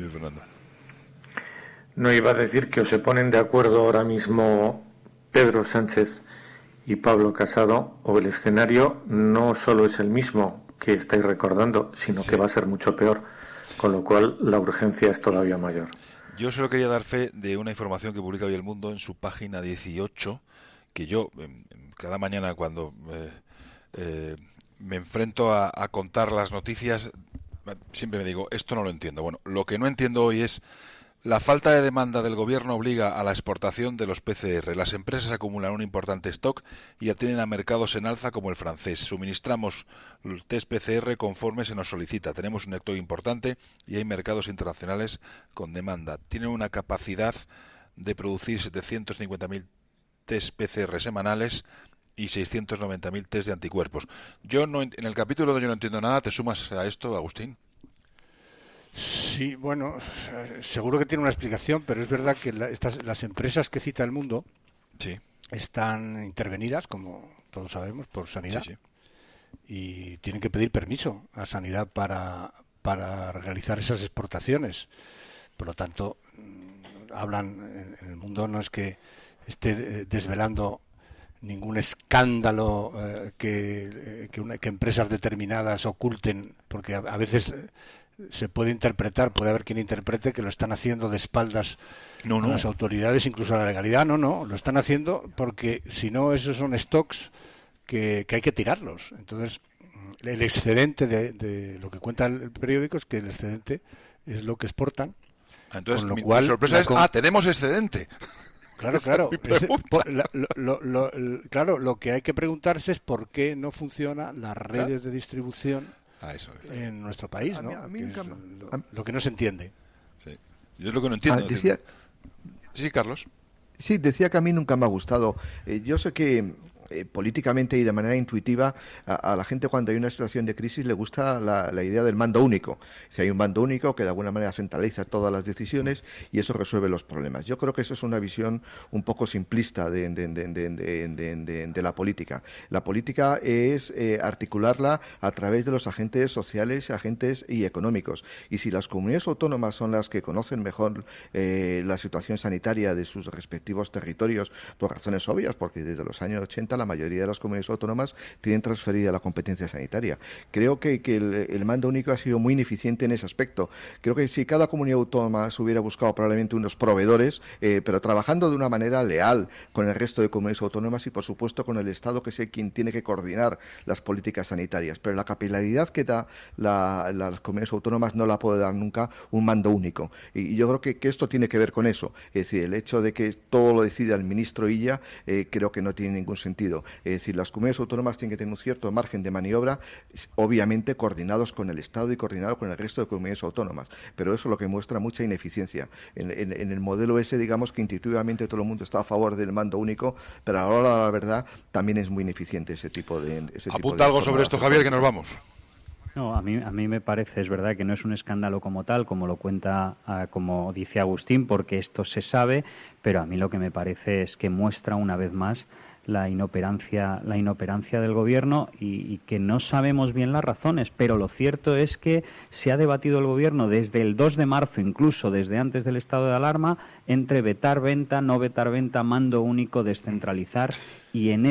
No, iba a decir que o se ponen de acuerdo ahora mismo Pedro Sánchez y Pablo Casado, o el escenario no solo es el mismo que estáis recordando, sino que va a ser mucho peor, con lo cual la urgencia es todavía mayor. Yo solo quería dar fe de una información que publica hoy El Mundo en su página 18, que yo cada mañana cuando me enfrento a contar las noticias, siempre me digo, esto no lo entiendo. Bueno, lo que no entiendo hoy es: la falta de demanda del gobierno obliga a la exportación de los PCR. Las empresas acumulan un importante stock y atienden a mercados en alza como el francés. Suministramos el test PCR conforme se nos solicita. Tenemos un stock importante y hay mercados internacionales con demanda. Tienen una capacidad de producir 750.000 test PCR semanales y 690.000 test de anticuerpos. En el capítulo de Yo no entiendo nada, ¿te sumas a esto, Agustín? Sí, bueno, seguro que tiene una explicación, pero es verdad que las empresas que cita El Mundo están intervenidas, como todos sabemos, por Sanidad, y tienen que pedir permiso a Sanidad para realizar esas exportaciones. Por lo tanto, hablan en El Mundo, no es que esté desvelando ningún escándalo que empresas determinadas oculten, porque a veces se puede interpretar, puede haber quien interprete que lo están haciendo de espaldas a las autoridades, incluso a la legalidad. No, lo están haciendo porque si no, esos son stocks que hay que tirarlos. Entonces, el excedente de lo que cuenta el periódico es que el excedente es lo que exportan. Entonces, con lo cual, mi sorpresa es, tenemos excedente. Claro. Lo que hay que preguntarse es por qué no funcionan las redes de distribución en nuestro país, ¿no? Lo que no se entiende. Sí. Yo es lo que no entiendo. Sí, Carlos. Sí, decía que a mí nunca me ha gustado. Yo sé que políticamente y de manera intuitiva a la gente, cuando hay una situación de crisis, le gusta la idea del mando único. Si hay un mando único que de alguna manera centraliza todas las decisiones y eso resuelve los problemas. Yo creo que eso es una visión un poco simplista de la política. La política es articularla a través de los agentes sociales, agentes y económicos. Y si las comunidades autónomas son las que conocen mejor la situación sanitaria de sus respectivos territorios, por razones obvias, porque desde los años 80 la mayoría de las comunidades autónomas tienen transferida la competencia sanitaria. Creo que el mando único ha sido muy ineficiente en ese aspecto. Creo que si cada comunidad autónoma se hubiera buscado probablemente unos proveedores, pero trabajando de una manera leal con el resto de comunidades autónomas y, por supuesto, con el Estado, que es quien tiene que coordinar las políticas sanitarias. Pero la capilaridad que da las comunidades autónomas no la puede dar nunca un mando único. Y yo creo que esto tiene que ver con eso. Es decir, el hecho de que todo lo decida el ministro Illa, creo que no tiene ningún sentido. sentido. Es decir, las comunidades autónomas tienen que tener un cierto margen de maniobra, obviamente coordinados con el Estado y coordinados con el resto de comunidades autónomas, pero eso es lo que muestra mucha ineficiencia. En el modelo ese, digamos que intuitivamente todo el mundo está a favor del mando único, pero a la hora de la verdad también es muy ineficiente ese tipo de... Apunta algo sobre esto, Javier, que nos vamos. No, a mí me parece, es verdad que no es un escándalo como tal, como lo cuenta, como dice Agustín, porque esto se sabe, pero a mí lo que me parece es que muestra una vez más la inoperancia del gobierno y que no sabemos bien las razones, pero lo cierto es que se ha debatido el gobierno desde el 2 de marzo, incluso desde antes del estado de alarma, entre vetar venta, no vetar venta, mando único, descentralizar, y en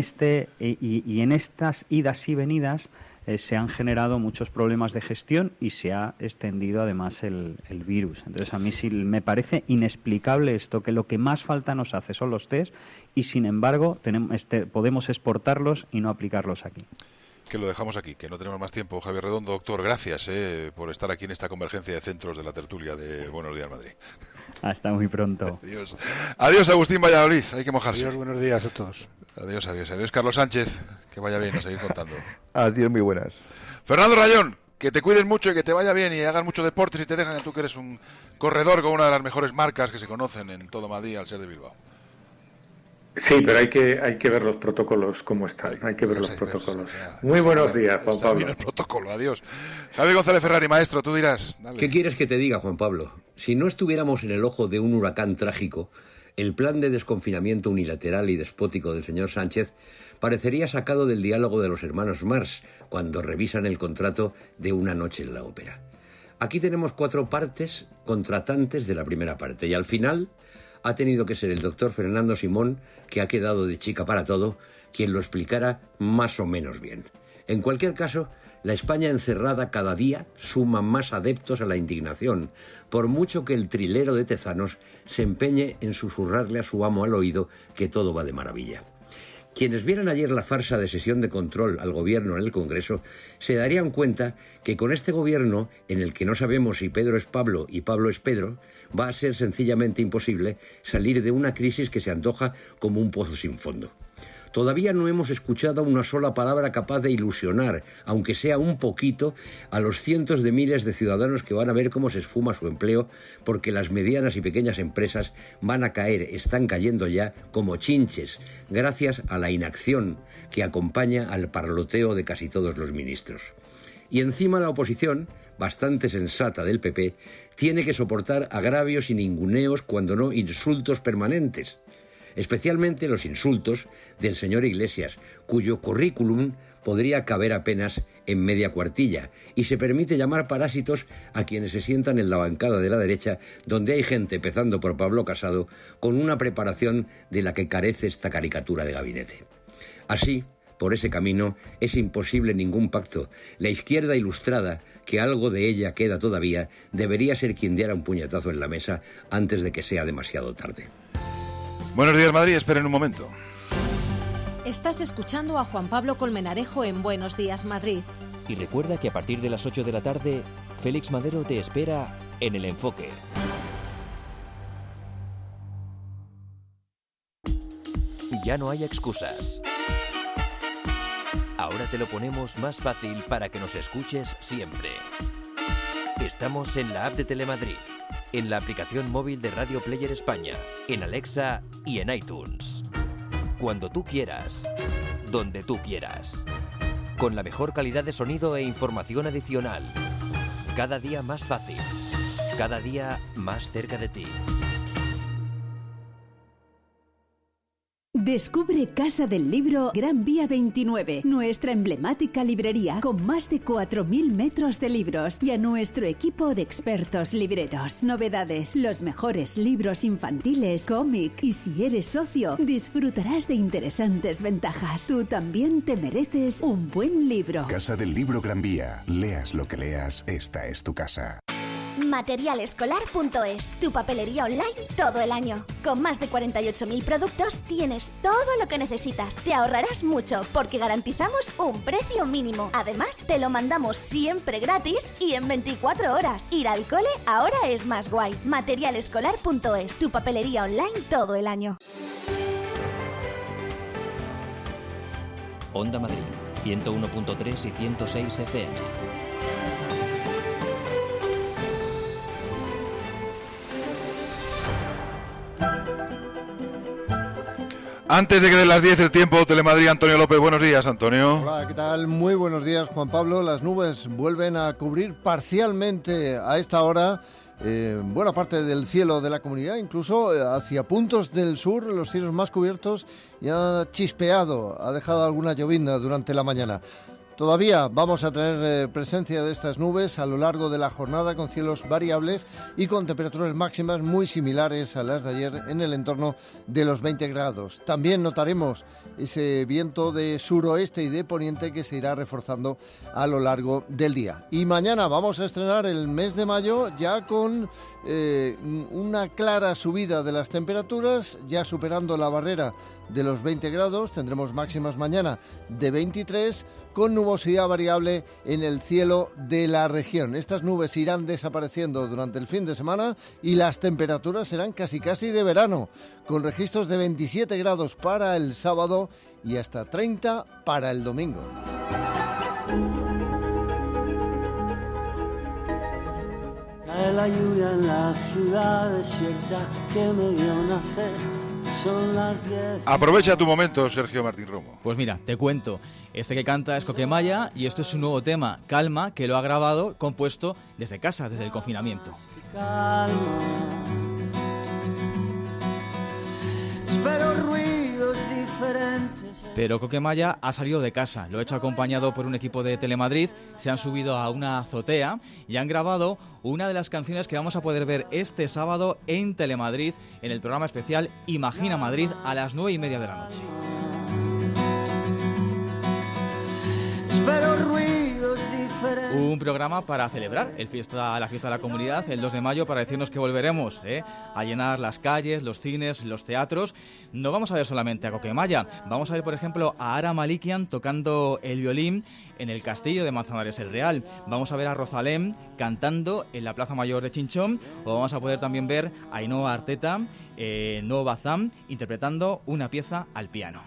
estas idas y venidas se han generado muchos problemas de gestión y se ha extendido además el virus. Entonces a mí sí me parece inexplicable esto, que lo que más falta nos hace son los test y sin embargo podemos exportarlos y no aplicarlos aquí. Que lo dejamos aquí, que no tenemos más tiempo. Javier Redondo, doctor, gracias por estar aquí en esta convergencia de centros de la tertulia de Buenos Días Madrid. Hasta muy pronto. Adiós. Adiós, Agustín Valladolid, hay que mojarse. Adiós, buenos días a todos. Adiós, Carlos Sánchez, que vaya bien, a seguir contando. Adiós, muy buenas. Fernando Rayón, que te cuides mucho y que te vaya bien y hagas muchos deportes y te dejan, tú que eres un corredor con una de las mejores marcas que se conocen en todo Madrid al ser de Bilbao. Sí, pero hay que ver los protocolos cómo están. Hay que ver los protocolos. Muy buenos días, Juan Pablo. El protocolo, adiós. Javier González Ferrari, maestro, tú dirás. Dale. ¿Qué quieres que te diga, Juan Pablo? Si no estuviéramos en el ojo de un huracán trágico, el plan de desconfinamiento unilateral y despótico del señor Sánchez parecería sacado del diálogo de los hermanos Marx cuando revisan el contrato de Una noche en la ópera. Aquí tenemos 4 partes contratantes de la primera parte y al final ha tenido que ser el doctor Fernando Simón, que ha quedado de chica para todo, quien lo explicara más o menos bien. En cualquier caso, la España encerrada cada día suma más adeptos a la indignación, por mucho que el trilero de Tezanos se empeñe en susurrarle a su amo al oído que todo va de maravilla. Quienes vieran ayer la farsa de sesión de control al gobierno en el Congreso se darían cuenta que con este gobierno, en el que no sabemos si Pedro es Pablo y Pablo es Pedro, va a ser sencillamente imposible salir de una crisis que se antoja como un pozo sin fondo. Todavía no hemos escuchado una sola palabra capaz de ilusionar, aunque sea un poquito, a los cientos de miles de ciudadanos que van a ver cómo se esfuma su empleo, porque las medianas y pequeñas empresas van a caer, están cayendo ya como chinches, gracias a la inacción que acompaña al parloteo de casi todos los ministros. Y encima la oposición, bastante sensata del PP, tiene que soportar agravios y ninguneos, cuando no insultos permanentes. Especialmente los insultos del señor Iglesias, cuyo currículum podría caber apenas en media cuartilla, y se permite llamar parásitos a quienes se sientan en la bancada de la derecha, donde hay gente, empezando por Pablo Casado, con una preparación de la que carece esta caricatura de gabinete. Así, por ese camino, es imposible ningún pacto. La izquierda ilustrada, que algo de ella queda todavía, debería ser quien diera un puñetazo en la mesa antes de que sea demasiado tarde. Buenos días, Madrid. Esperen un momento. Estás escuchando a Juan Pablo Colmenarejo en Buenos Días, Madrid. Y recuerda que a partir de las 8 de la tarde, Félix Madero te espera en El Enfoque. Ya no hay excusas. Ahora te lo ponemos más fácil para que nos escuches siempre. Estamos en la app de Telemadrid, en la aplicación móvil de Radio Player España, en Alexa y en iTunes. Cuando tú quieras, donde tú quieras. Con la mejor calidad de sonido e información adicional. Cada día más fácil. Cada día más cerca de ti. Descubre Casa del Libro Gran Vía 29, nuestra emblemática librería con más de 4.000 metros de libros y a nuestro equipo de expertos libreros. Novedades, los mejores libros infantiles, cómic y si eres socio, disfrutarás de interesantes ventajas. Tú también te mereces un buen libro. Casa del Libro Gran Vía. Leas lo que leas, esta es tu casa. Materialescolar.es, tu papelería online todo el año. Con más de 48.000 productos tienes todo lo que necesitas. Te ahorrarás mucho porque garantizamos un precio mínimo. Además, te lo mandamos siempre gratis y en 24 horas. Ir al cole ahora es más guay. Materialescolar.es, tu papelería online todo el año. Onda Madrid, 101.3 y 106 FM. Antes de que den las 10 el tiempo, Telemadrid, Antonio López. Buenos días, Antonio. Hola, ¿qué tal? Muy buenos días, Juan Pablo. Las nubes vuelven a cubrir parcialmente a esta hora buena parte del cielo de la comunidad, incluso hacia puntos del sur, los cielos más cubiertos, y ha chispeado, ha dejado alguna llovizna durante la mañana. Todavía vamos a tener presencia de estas nubes a lo largo de la jornada, con cielos variables y con temperaturas máximas muy similares a las de ayer, en el entorno de los 20 grados. También notaremos ese viento de suroeste y de poniente que se irá reforzando a lo largo del día. Y mañana vamos a estrenar el mes de mayo ya con una clara subida de las temperaturas, ya superando la barrera de los 20 grados. Tendremos máximas mañana de 23, con nubosidad variable en el cielo de la región. Estas nubes irán desapareciendo durante el fin de semana y las temperaturas serán casi de verano, con registros de 27 grados para el sábado y hasta 30 para el domingo. Cae la lluvia en la ciudad desierta que me vio nacer. Son las 10. Aprovecha tu momento, Sergio Martín Romo. Pues mira, te cuento. Este que canta es Coquemaya y esto es su nuevo tema, Calma, que lo ha grabado, compuesto desde casa, desde el confinamiento. Calma. Espero ruidos diferentes. Pero Coquemaya ha salido de casa, lo ha hecho acompañado por un equipo de Telemadrid, se han subido a una azotea y han grabado una de las canciones que vamos a poder ver este sábado en Telemadrid, en el programa especial Imagina Madrid, a las 9:30 de la noche. Espero ruidos diferentes. Un programa para celebrar la fiesta de la comunidad, el 2 de mayo, para decirnos que volveremos a llenar las calles, los cines, los teatros. No vamos a ver solamente a Coquemaya, vamos a ver, por ejemplo, a Ara Malikian tocando el violín en el castillo de Manzanares el Real. Vamos a ver a Rosalén cantando en la Plaza Mayor de Chinchón, o vamos a poder también ver a Ainhoa Arteta, No Bazán, interpretando una pieza al piano.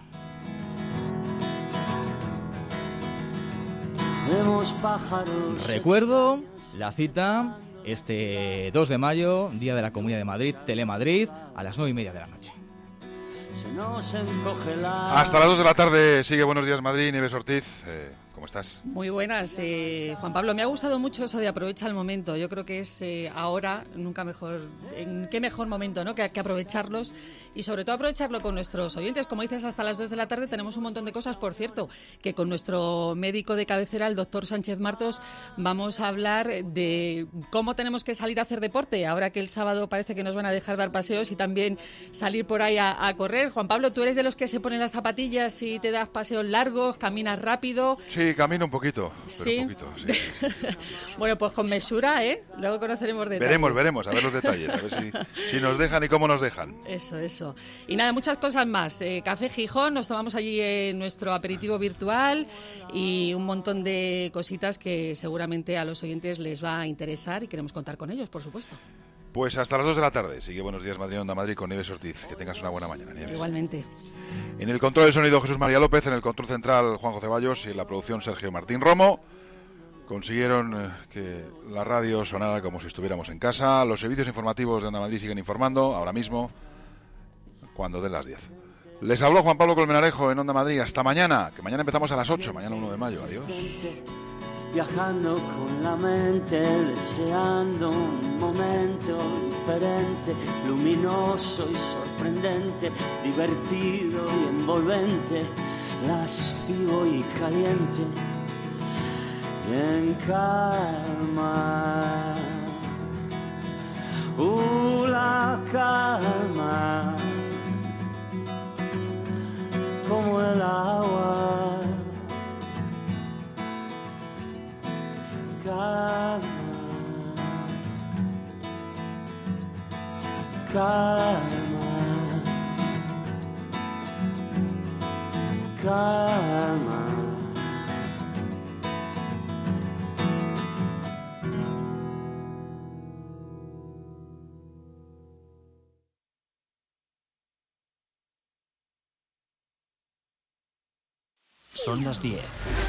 Vemos pájaros. Recuerdo la cita este 2 de mayo, Día de la Comunidad de Madrid, Telemadrid, a las 9:30 de la noche. Se nos encoge la... Hasta las 2 de la tarde sigue Buenos Días Madrid. Nieves Ortiz, ¿cómo estás? Muy buenas, Juan Pablo. Me ha gustado mucho eso de aprovecha el momento. Yo creo que es ahora, nunca mejor, en qué mejor momento, ¿no? Que aprovecharlos, y sobre todo aprovecharlo con nuestros oyentes. Como dices, hasta las 2 de la tarde tenemos un montón de cosas. Por cierto, que con nuestro médico de cabecera, el doctor Sánchez Martos, vamos a hablar de cómo tenemos que salir a hacer deporte, ahora que el sábado parece que nos van a dejar dar paseos y también salir por ahí a correr. Juan Pablo, ¿tú eres de los que se ponen las zapatillas y te das paseos largos, caminas rápido? Sí, camino un poquito, pero ¿Sí? un poquito, sí. Bueno, pues con mesura, ¿eh? Luego conoceremos detalles. Veremos, a ver los detalles, a ver si nos dejan y cómo nos dejan. Eso. Y nada, muchas cosas más. Café Gijón, nos tomamos allí nuestro aperitivo virtual y un montón de cositas que seguramente a los oyentes les va a interesar y queremos contar con ellos, por supuesto. Pues hasta las 2 de la tarde. Sigue Buenos Días Madrid, Onda Madrid, con Nieves Ortiz. Que tengas una buena mañana, Nieves. Igualmente. En el control del sonido, Jesús María López. En el control central, Juanjo Ceballos. Y en la producción, Sergio Martín Romo. Consiguieron que la radio sonara como si estuviéramos en casa. Los servicios informativos de Onda Madrid siguen informando ahora mismo, cuando den las 10. Les habló Juan Pablo Colmenarejo en Onda Madrid. Hasta mañana, que mañana empezamos a las 8, mañana 1 de mayo. Adiós. Viajando con la mente, deseando un momento diferente, luminoso y sorprendente, divertido y envolvente, lascivo y caliente, y en calma, la calma, como el agua. Calma, calma. Son las 10.